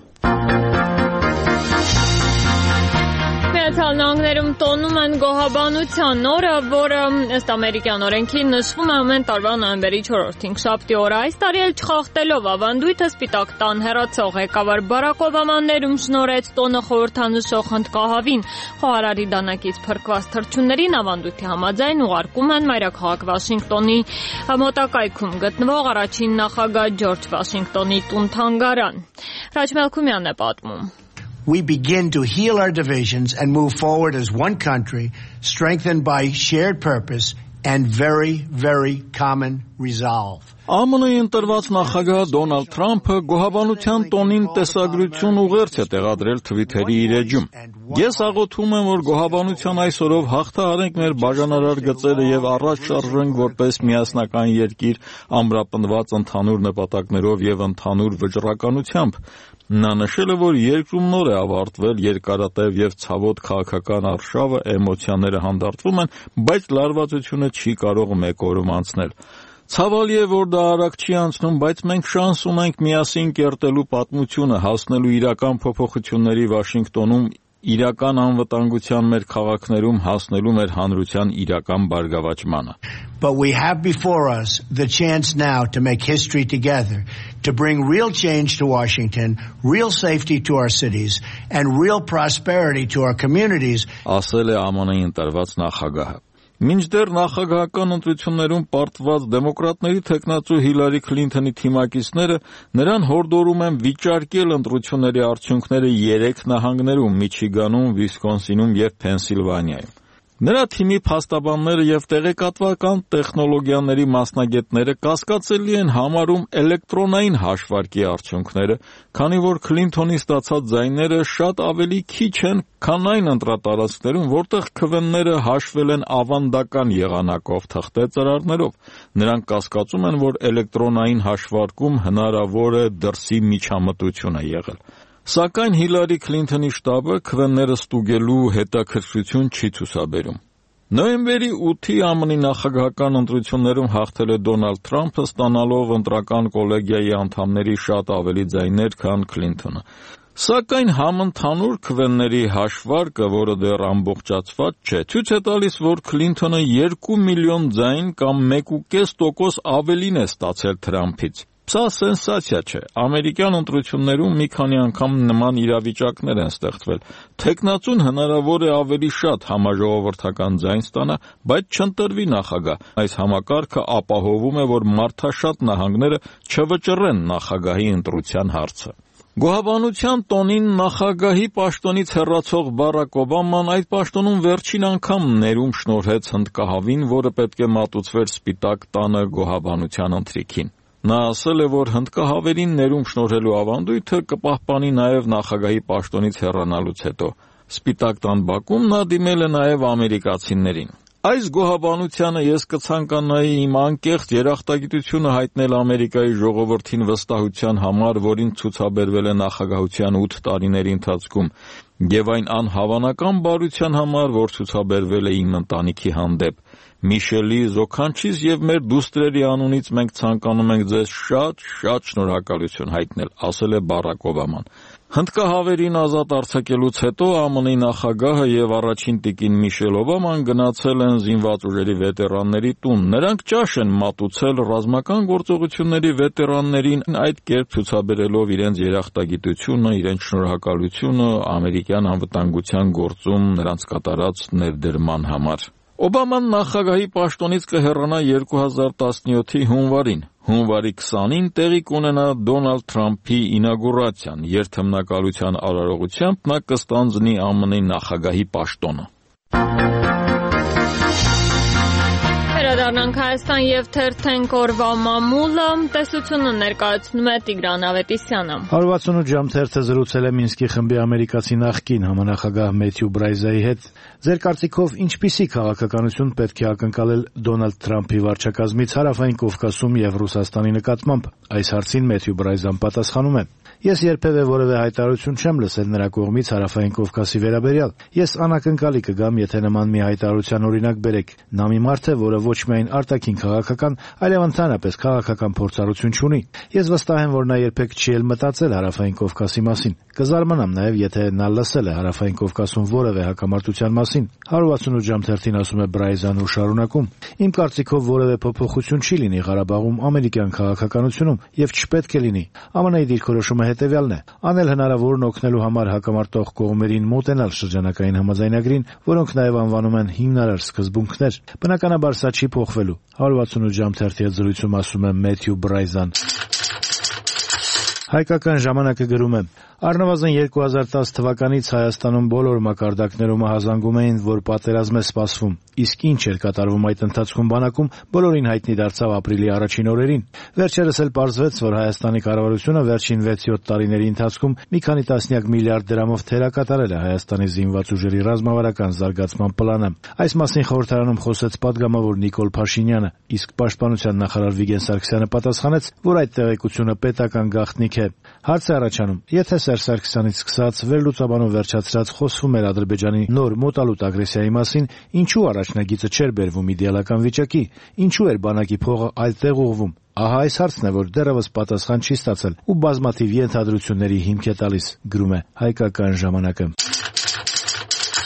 Միացյալ Նահանգներում տոնում են գոհաբանության օրը, որը ըստ ամերիկյան օրենքի նշվում է ամեն տարվա նոյեմբերի 4-ին, շաբթի օրը։ Այս տարի էլ չխախտելով ավանդույթը Սպիտակ տան հեռացող ղեկավար Բարակ Օբաման ներում շնորհեց տոնը խորհրդանշող հնդկահավին։ Խոհարարի դանակից փրկված թռչուններին ավանդույթի համաձայն ուղարկում են մայրաքաղաք Վաշինգտոնի մոտակայքում գտնվող առաջին նախագահ Ջորջ Վաշինգտոնի տուն-թանգարան։ Ռաջ Մելքումյանն է պատմում։ We begin to heal our divisions and move forward as one country, strengthened by shared purpose and very, very common resolve. ԱՄՆ-ի ընտրված նախագահ Դոնալդ Թրամփը գոհաբանության տոնին տեսագրություն ուղերձ է տեղադրել Թվիթերի իր էջում։ Ես աղոթում եմ, որ գոհաբանության այս օրով հաղթահարենք մեր բաժանարար գծերը եւ առաջ շարժենք որպես միասնական երկիր ամրապնդված ընդհանուր նպատակներով եւ ընդհանուր վճռականությամբ։ Նա նշել է, որ երկրում նոր է ավարտվել երկարատև եւ ցավոտ քաղաքական արշավը, էմոցիաները հանդարտվում են, բայց լարվածությունը չի կարող մեկ օրում անցնել։ Ցավալի է, որ դա արագ չի անցնում, բայց մենք շանս ունենք միասին կերտելու պատմությունը, հասնելու իրական փոփոխությունների Վաշինգտոնում, իրական անվտանգության մեր քաղաքներում, հասնելու մեր հանրության իրական բարգավաճմանը։ But we have before us the chance now to make history together, to bring real change to Washington, real safety to our cities, and real prosperity to our communities. Ասել է ԱՄՆ-ի ընտրված նախագահը։ Մինչդեռ նախագահական ընտրություններում պարտված դեմոկրատների թեկնածու Հիլարի Քլինթոնի թիմակիցները նրան հորդորում են վիճարկել ընտրությունների արդյունքները 3 նահանգներում՝ Միչիգանում, Վիսկոնսինում և Փենսիլվանիայում։ Նրա թիմի փաստաբանները և տեղեկատվական տեխնոլոգիաների մասնագետները կասկածելի են համարում էլեկտրոնային հաշվարկի արդյունքները, քանի որ Քլինթոնի ստացած ձայները շատ ավելի քիչ են, քան այն ընտրատարածքներում, որտեղ քվենները հաշվել են ավանդական եղանակով թղթե ծրարներով։ Նրանք կասկածում են, որ էլեկտրոնային հաշվարկում հնարավոր է դրսի միջամտություն է եղել։ Սակայն Հիլարի Քլինթոնի շտաբը քվենները ստուգելու հետաքրքրություն չի ցուցաբերում։ Նոյեմբերի 8-ի ԱՄՆ նախագահական ընտրություններում հաղթել է Դոնալդ Թրամփը, ստանալով ընտրական կոլեգիայի անդամների շատ ավելի ձայներ, քան Քլինթոնը։ Սակայն համընդհանուր քվենների հաշվարկը, որը դեռ ամբողջացված չէ, ցույց է տալիս, որ Քլինթոնը 2 միլիոն ձայն կամ 1.5% ավելին է ստացել Թրամփից։ Սա սենսացիա չէ։ Ամերիկյան ընտրություններում մի քանի անգամ նման իրավիճակներ են ստեղծվել։ Թեկնածուն հնարավոր է ավելի շատ համաժողովրդական ձայն ստանա, բայց չընտրվի նախագահ։ Այս համակարգը ապահովում է, որ մարդաշատ նահանգները չվճռեն նախագահի ընտրության հարցը։ Գոհաբանության տոնին նախագահի պաշտոնից հեռացող Բարակ Օբաման այդ պաշտոնում վերջին անգամ ներում շնորհեց հնդկահավին, որը պետք է մատուցվեր Սպիտակ տանը գոհաբանության ընթրիքին։ Նա ասել է, որ հնդկահավերին ներում շնորհելու ավանդույթը կպահպանի նաև նախագահի պաշտոնից հեռանալուց հետո։ Սպիտակ տան բակում նա դիմել է նաև ամերիկացիներին։ Այս գոհաբանությանը ես կցանկանայի իմ անկեղծ երախտագիտությունը հայտնել Ամերիկայի ժողովրդին վստահության համար, որին ցուցաբերվել է նախագահության 8 տարիների ընթացքում, եւ այն անհավանական բարության համար, որ ցուցաբերվել է իմ ընտանիքի հանդեպ։ Միշելի, Զոքանչիս եւ մեր դուստրերի անունից մենք ցանկանում ենք ձեզ շատ շնորհակալություն հայտնել, ասել է Բարակ Օբաման։ Հնդկահավերին ազատ արձակելուց հետո ԱՄՆ-ի նախագահը եւ առաջին տիկին Միշել Օբաման գնացել են զինված ուժերի վետերանների տուն։ Նրանք ճաշ են մատուցել ռազմական գործողությունների վետերաններին, այդ կերպ ցուցաբերելով իրենց երախտագիտությունը, իրենց շնորհակալությունը ամերիկյան անվտանգության գործում նրանց կատարած ներդրման համար։ Օբաման նախագահի պաշտոնից կհեռանա 2017-ի հունվարին։ Հունվարի 20-ին տեղի կունենա Դոնալդ Թրամփի ինագուրացիան, երթմնակալության արարողությամբ նա կստանձնի ԱՄՆ-ի նախագահի պաշտոնը։ Վերադառնանք Հայաստան եւ թերթենք օրվա մամուլը, տեսությունը ներկայացնում է Տիգրան Ավետիսյանը։ 168 ժամ թերթը զրուցել է Մինսկի խմբի ամերիկացի նախկին համանախագահ Մեթյու Բրայզայի հետ։ Ձեր կարծիքով ինչպիսի քաղաքականություն պետք է ակնկալել Դոնալդ Թրամփի վարչակազմից Հարավային Կովկասում եւ Ռուսաստանի նկատմամբ։ Այս հարցին Մեթյու Բրայզան պատասխանում է. Ես երբևէ որևէ հայտարարություն չեմ լսել նրա կողմից Հարավային Կովկասի վերաբերյալ։ Ես անակնկալի կգամ, եթե նման մի հայտարարության օրինակ բերեք։ Նա մի մարդ է, որը ոչ միայն արտաքին քաղաքական, այլև ընդհանրապես քաղաքական փորձառություն չունի։ Ես վստահ եմ, որ նա երբեք չի էլ մտածել Հարավային Կովկասի մասին։ Կզարմանամ նաև, եթե նա լսել է Հարավային Կովկասում որևէ հակամարտության մասին։ 168 ժամ թերթին ասում է Բրայզան ու շարունակում. Իմ կարծիքով որևէ փոփոխություն չի լինի Ղարաբաղում ամերիկյան քաղաքականությունում եւ չպետք է լինի։ ԱՄՆ-ի դիրքորոշումը հետեւյալն է. անել հնարավորն օգնելու համար հակամարտող կողմերին մոտենալ շրջանակային համաձայնագրին, որոնք նաև անվանում են հիմնարար սկզբունքներ։ Բնականաբար սա չի փոխվելու։ 168 ժամ թերթի հետ զրույցում ասում է Մեթյու Բրայզան։ Հայկական ժամանակը գրում է. Առնվազն 2010 թվականից Հայաստանում բոլոր մակարդակներում ահազանգում էին, որ պատերազմ է սպասվում, իսկ ինչ էր կատարվում այդ ընթացքում բանակում, բոլորին հայտնի դարձավ ապրիլի առաջին օրերին։ Վերջերս էլ պարզվեց, որ Հայաստանի կառավարությունը վերջին 6-7 տարիների ընթացքում մի քանի տասնյակ միլիարդ դրամով թերակատարել է Հայաստանի զինված ուժերի ռազմավարական զարգացման պլանը։ Այս մասին խորհրդարանում խոսեց падգամավոր Նիկոլ Փաշինյանը, իսկ պաշտպանության նախարար Վիգեն Սարգսյանը պատասխանեց, որ այդ տեղեկությունը պետական գաղտնիք է։ Հարց է առաջանում, եթե Սերժ Սարգսյանից սկսած վերլուծաբանով վերջացրած խոսվում էր Ադրբեջանի նոր մոտալուտ ագրեսիայի մասին, ինչու առաջնագիծը չէր բերվում իդեալական վիճակի, ինչու էր բանակի փողը այլտեղ ուղղվում։ Ահա այս հարցն է, որ դեռևս պատասխան չի ստացել ու բազմաթիվ ենթադրությունների հիմք է տալիս, գրում է Հայկական ժամանակը։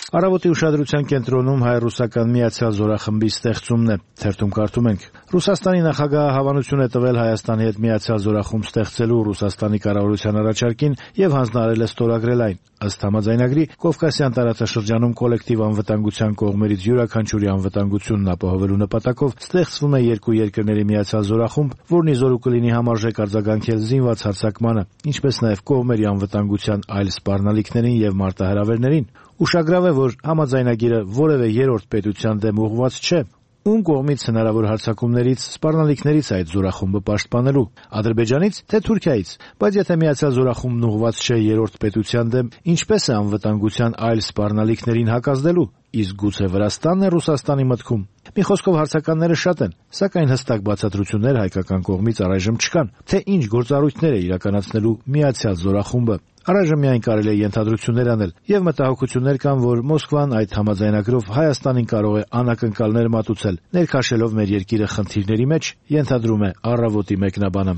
Առավոտի ուշադրության կենտրոնում հայ-ռուսական միացյալ զորախմբի ստեղծումն է։ Թերթում կարդում ենք. Ռուսաստանի նախագահը հավանություն է տվել Հայաստանի հետ միացյալ զորախումբ ստեղծելու Ռուսաստանի կառավարության առաջարկին եւ հանձնարարել է ստորագրել այն։ Ըստ համաձայնագրի, Կովկասյան տարածաշրջանում կոլեկտիվ անվտանգության կողմերից յուրաքանչյուրի անվտանգությունն ապահովելու նպատակով ստեղծվում է երկու երկրների միացյալ զորախումբ, որն ի զորու կլինի համարժեք արձագանքել զինված հարձակմանը, ինչպես նաեւ կողմերի անվտանգության այլ սպառնալիքներին եւ մարտահրավերներին։ Ուշագրավ է, որ համաձայնագիրը որևէ երրորդ պետության դեմ ուղղված չէ։ Ում կողմից հնարավոր հարձակումներից, սպառնալիքներից այդ զորախումբը պաշտպանելու, Ադրբեջանից թե Թուրքիայից, բայց եթե միացյալ զորախումբն ուղղված չէ երրորդ պետության դեմ, ինչպես է անվտանգության այլ սպառնալիքներին հակազդելու, իսկ գուցե Վրաստանն է Ռուսաստանի մտքում։ Մի խոսքով հարցականները շատ են, սակայն հստակ բացատրություններ հայկական կողմից առայժմ չկան, թե ինչ գործառույթներ է իրականացնելու միացյալ զորախումբը։ Առայժմ միայն կարելի է ենթադրություններ անել, եւ մտահոգություններ կան, որ Մոսկվան այդ համաձայնագրով Հայաստանին կարող է անակնկալներ մատուցել, ներքաշելով մեր երկիրը խնդիրների մեջ, ենթադրում է Առավոտի մեկնաբանը։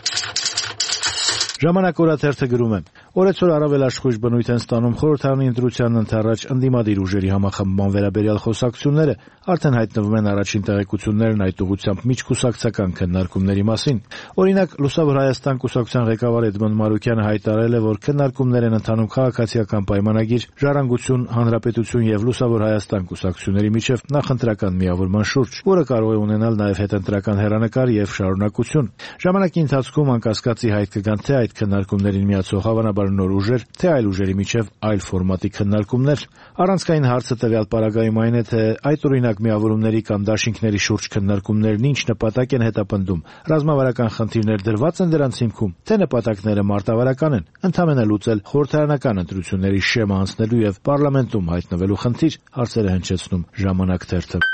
Ժամանակ օրաթերթը գրում է. Օրեցօր առավել աշխույժ բնույթ են ստանում խորհրդարանի ընտրությանն ընդառաջ ընդդիմադիր ուժերի համախմբման վերաբերյալ խոսակցությունները, արդեն հայտնվում են առաջին տեղեկություններն այդ ուղղությամբ միջկուսակցական քննարկումների մասին։ Օրինակ, Լուսավոր Հայաստան կուսակցության ղեկավար Էդմոնդ Մարուկյանը հայտարարել է, որ քննարկումներ են ընթանում քաղաքացիական պայմանագիր, ժառանգություն, հանրապետություն եւ Լուսավոր Հայաստան կուսակցությունների միջև նախընտրական միավորման շուրջ, որը կարող է ունենալ նաեւ հետընտրական հեռանկար եւ շարունակություն։ Ժամանակի ընթացքում անկասկածի հայտ կգան թե այդ քննարկումներին միացող հավանաբար նոր ուժեր, թե այլ ուժերի միջև այլ ֆորմատի քննարկումներ։ Առանցքային հարցը տվյալ պարագայում այն է, թե այդ օրինակ միավորումների կամ դաշինքների շուրջ քննարկումներն ինչ նպատակ են հետապնդում, ռազմավարական խնդիրներ դրված են դրանց հիմքում, թե նպատակները մարտավարական են, ընդհանրապես լուծել խորհրդարանական ընտրությունների շեմը անցնելու եւ պարլամենտում հայտնվելու խնդիր, հարցերը հնչեցնում Ժամանակ թերթը։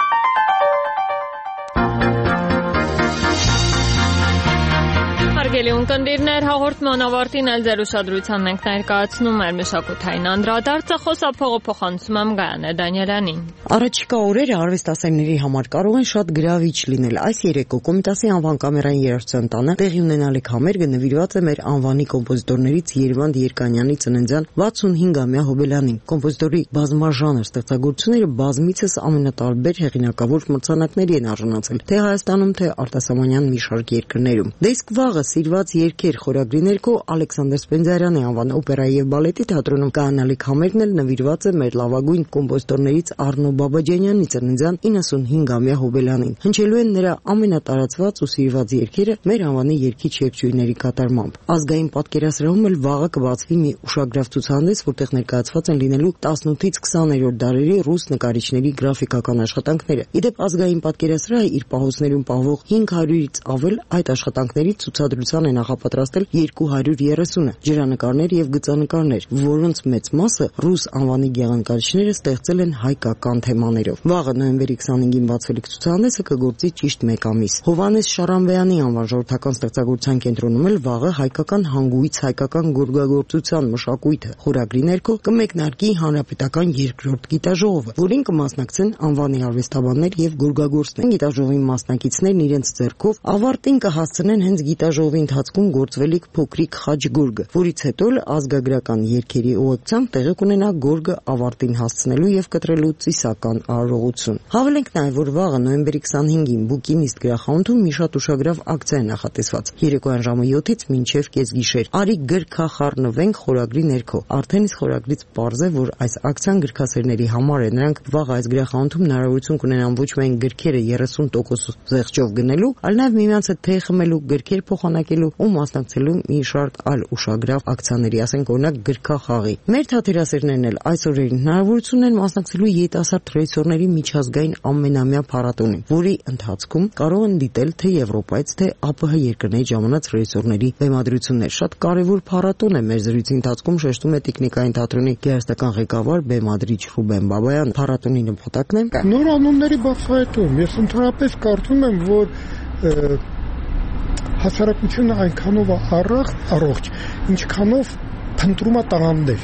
Հարգելի ունկնդիրներ, հաղորդման ավարտին էլ ձեր ուշադրությանն ենք ներկայացնում մեր մշակութային անդրադարձը, խոսափողը փոխանցում եմ Գայանե Դանիելյանին։ Առաջիկա օրերը արվեստասերների համար կարող են շատ գրավիչ լինել։ Այս երեկո Կոմիտասի անվան կամերային երաժշտության տանը տեղի ունենալիք համերգը նվիրված է մեր անվանի կոմպոզիտորներից Երևանդ Երկանյանի ծննդյան 65-ամյա հոբելյանին։ Կոմպոզիտորի բազմաժանր ստեղծագործությունները բազմիցս ամենատարբեր հեղինակավոր մրցանակների են արժանացել, թե Հայաստանում, թե արտասահմանյան մի շարք երկրներում։ Դե իսկ վաղը Սիրված երգեր խորագրի ներքո Ալեքսանդր Սպենդիարյանի անվան օպերայի եւ բալետի թատրոնում կանալիք համերգն էլ նվիրված է մեր լավագույն կոմպոզիտորներից Առնո Բաբաջանյանի ծննդյան 95-ամյա հոբելյանին։ Հնչելու են նրա ամենատարածված ու սիրված երգերը մեր անվանի երգիչ երգչուհիների կատարմամբ։ Ազգային պատկերասրահում էլ վաղը կբացվի մի ուշագրավ ցուցահանդես, որտեղ ներկայացված են լինելու 18-ից 20-րդ դարերի ռուս նկարիչների գրաֆիկական աշխատանքները։ Իդեպ ազգային պատկերասրահը իր պահոցներում պահվող 500-ից ավել այդ աշխատանքների ցուցադրության է նախապատրաստել 230-ը ջրանկարներ եւ գծանկարներ, որոնց մեծ մասը ռուս անվանի գեղանկարիչները ստեղծել են հայկական թեմաներով։ Վաղը նոյեմբերի 25-ին բացվելիք ցուցահանդեսը կգործի ճիշտ 1 ամիս։ Հովհաննես Շարամբեյանի անվան ժողովրդական ստեղծագործության կենտրոնում էլ վաղը հայկական հանգույց, հայկական գորգագործության մշակույթը խորագրի ներքո կմեկնարկի հանրապետական երկրորդ գիտաժողովը, որին կմասնակցեն անվանի արվեստաբաններ եւ գորգագործներ։ Գիտաժողովի մասնակիցներն իրենց ձեռքով ավարտին կհասցնեն հենց գիտաժողովի ընթացքում գործվելիք փոքրիկ խաչ գորգը, որից հետո ազգագրական երգերի ուղեկցությամբ տեղի կունենա գորգը ավարտին հասցնելու եւ կտրելու ծիսական արարողություն։ Հավելենք նաեւ, որ վաղը նոյեմբերի 25-ին Բուկինիստ գրախանութում մի շատ ուշագրավ ակցիա է նախատեսված։ Երեկոյան ժամը 7-ից մինչև կեսգիշեր։ Արի գրքախառնվենք խորագրի ներքո։ Արդեն իսկ խորագրից պարզ է, որ այս ակցիան գրքասերների համար է։ Նրանք վաղ այս գրախանութում հնարավորություն կունենան ոչ միայն գրքերը 30% զեղչով գնելու, այլ նաեւ միմյանց հետ թեյ խմելու, գրքեր փոխանակելու ու մասնակցելու մի շարք այլ ուշագրավ ակցիաների, ասենք օրինակ գրքախաղի։ Մեր թատերասերներն էլ այս օրերին հնարավորություն են մասնակցելու երիտասարդ ռեժիսորների միջազգային ամենամյա փառատոնին, որի ընթացքում կարող են դիտել թե Եվրոպայից, թե ԱՊՀ երկրներից ժամանած ռեժիսորների բեմադրություններ։ Շատ կարևոր փառատոն է։ Մեր զրույցի ընթացքում շեշտում է Տիկնիկային թատրոնի գեղարվեստական ղեկավար բեմադրիչ Ռուբեն Բաբայանը։ Փառատոնի նպատակն է նոր անունների բացահայտում։ Ես ընդհանրապես կարծում եմ, որ հասարակությունը այնքանով առողջ, ինչքանով փնտրում է տաղանդեր։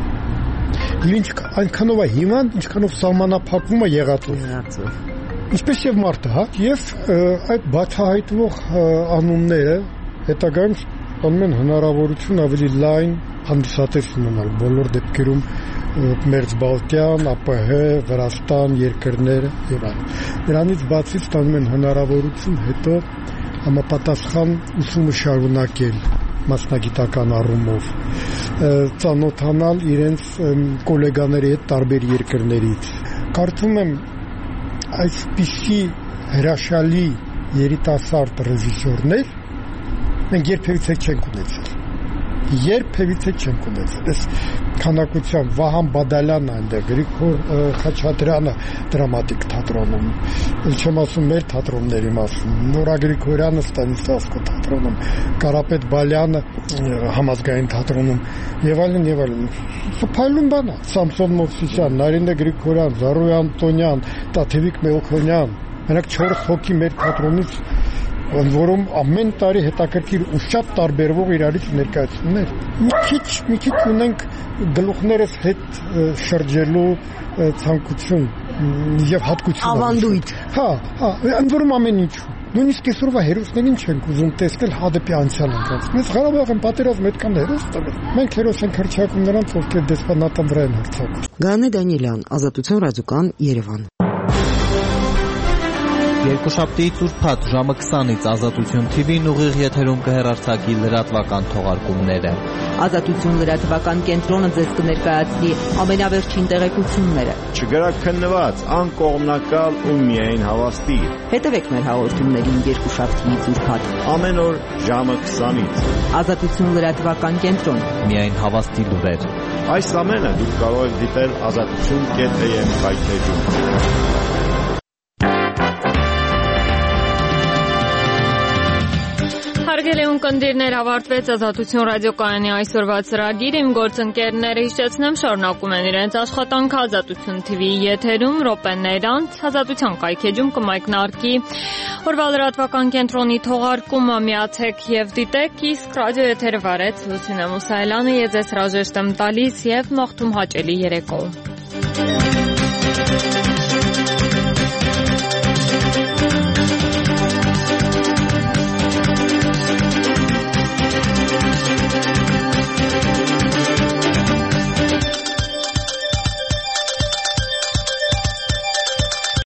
Այնքանով է հիվանդ, ինչքանով սահմանափակվում է եղածով։ Ինչպես եւ մարդը, հա, եւ այդ բացահայտվող անունները հետագայում ստանում են հնարավորություն ավելի լայն հանդիսատես ունենալ բոլոր դեպքերում Մերձբալտյան, ԱՊՀ, Վրաստան երկրներ եւ այլն։ Դրանից բացի ստանում են հնարավորություն հետո համապատասխան ուսումը շարունակել մասնագիտական առումով, ծանոթանալ իրենց գոլեգաների հետ տարբեր երկրներից։ Կարծում եմ այսպիսի հրաշալի երիտասարդ ռեժիսորներ մենք երբևիցե չենք ունեցել։ Այս քանակությամբ Վահան Բադալյանն այնտեղ, Գրիգոր Խաչատրյանը դրամատիկ թատրոնում, չեմ ասում մեր թատրոնների մասին, Նորա Գրիգորյանը Ստանիսլավսկու թատրոնում, Կարապետ Բալյանը համազգային թատրոնում եւ այլն եւ այլն։ Փայլուն բան է, Սամսոն Մովսիսյան, Նարինե Գրիգորյան, Զարուհի Անտոնյան, Տաթևիկ Մելքոնյան, նրանք 4 հոգի մեր թատրոնից որում ամեն տարի հետաքրքիր ու շատ տարբերվող իրարից ներկայացումներ։ Մի քիչ ունենք գլուխներս հետ շրջելու ցանկություն եւ հատկություն։ Ավանդույթ։ Հա, ընդ որում ամեն ինչ։ Նույնիսկ այսօրվա հերոսներին չենք ուզում տեսնել հադեպի անցյալ ընկած։ Մեզ Ղարաբաղն պատերազմ այդքան հերոս տվել։ Մենք հերոս ենք հռչակում նրանց, ովքեր դեսպանատան վրա են հռչակում։ Գանե Դանիելյան, Ազատություն ռադիոկան, Երևան։ Երկուշաբթի ծուրփաթ ժամը 20-ից Ազատություն TV-ն ուղիղ եթերում կհեռարձակի լրատվական թողարկումները։ Ազատություն լրատվական կենտրոնը ձեզ կներկայացնի ամենավերջին տեղեկությունները։ Չգրաքննված, անկողմնակալ ու միայն հավաստի։ Հետևեք մեր հաղորդումներին երկուշաբթի ծուրփաթ ամեն օր ժամը 20-ից։ Ազատություն լրատվական կենտրոն, միայն հավաստի լուրեր։ Այս ամենը դուք կարող եք դիտել azatutun.am սայթերում։ Հարգելի ունկնդիրներ, ավարտվեց Ազատություն ռադիոկայանի այսօրվա ծրագիրը։ Իմ գործընկերները հիշեցնեմ շարունակում են իրենց աշխատանքը Ազատություն TV-ի եթերում րոպեներ անց Ազատության կայքեջում կմայքնարկի օրվա լրատվական կենտրոնի թողարկումը, միացեք եւ դիտեք, իսկ ռադիո եթերը վարեց Լուսինե Մուսայելյանը, ես ձեզ հրաժեշտ եմ տալիս եւ մաղթում հաճելի երեկո։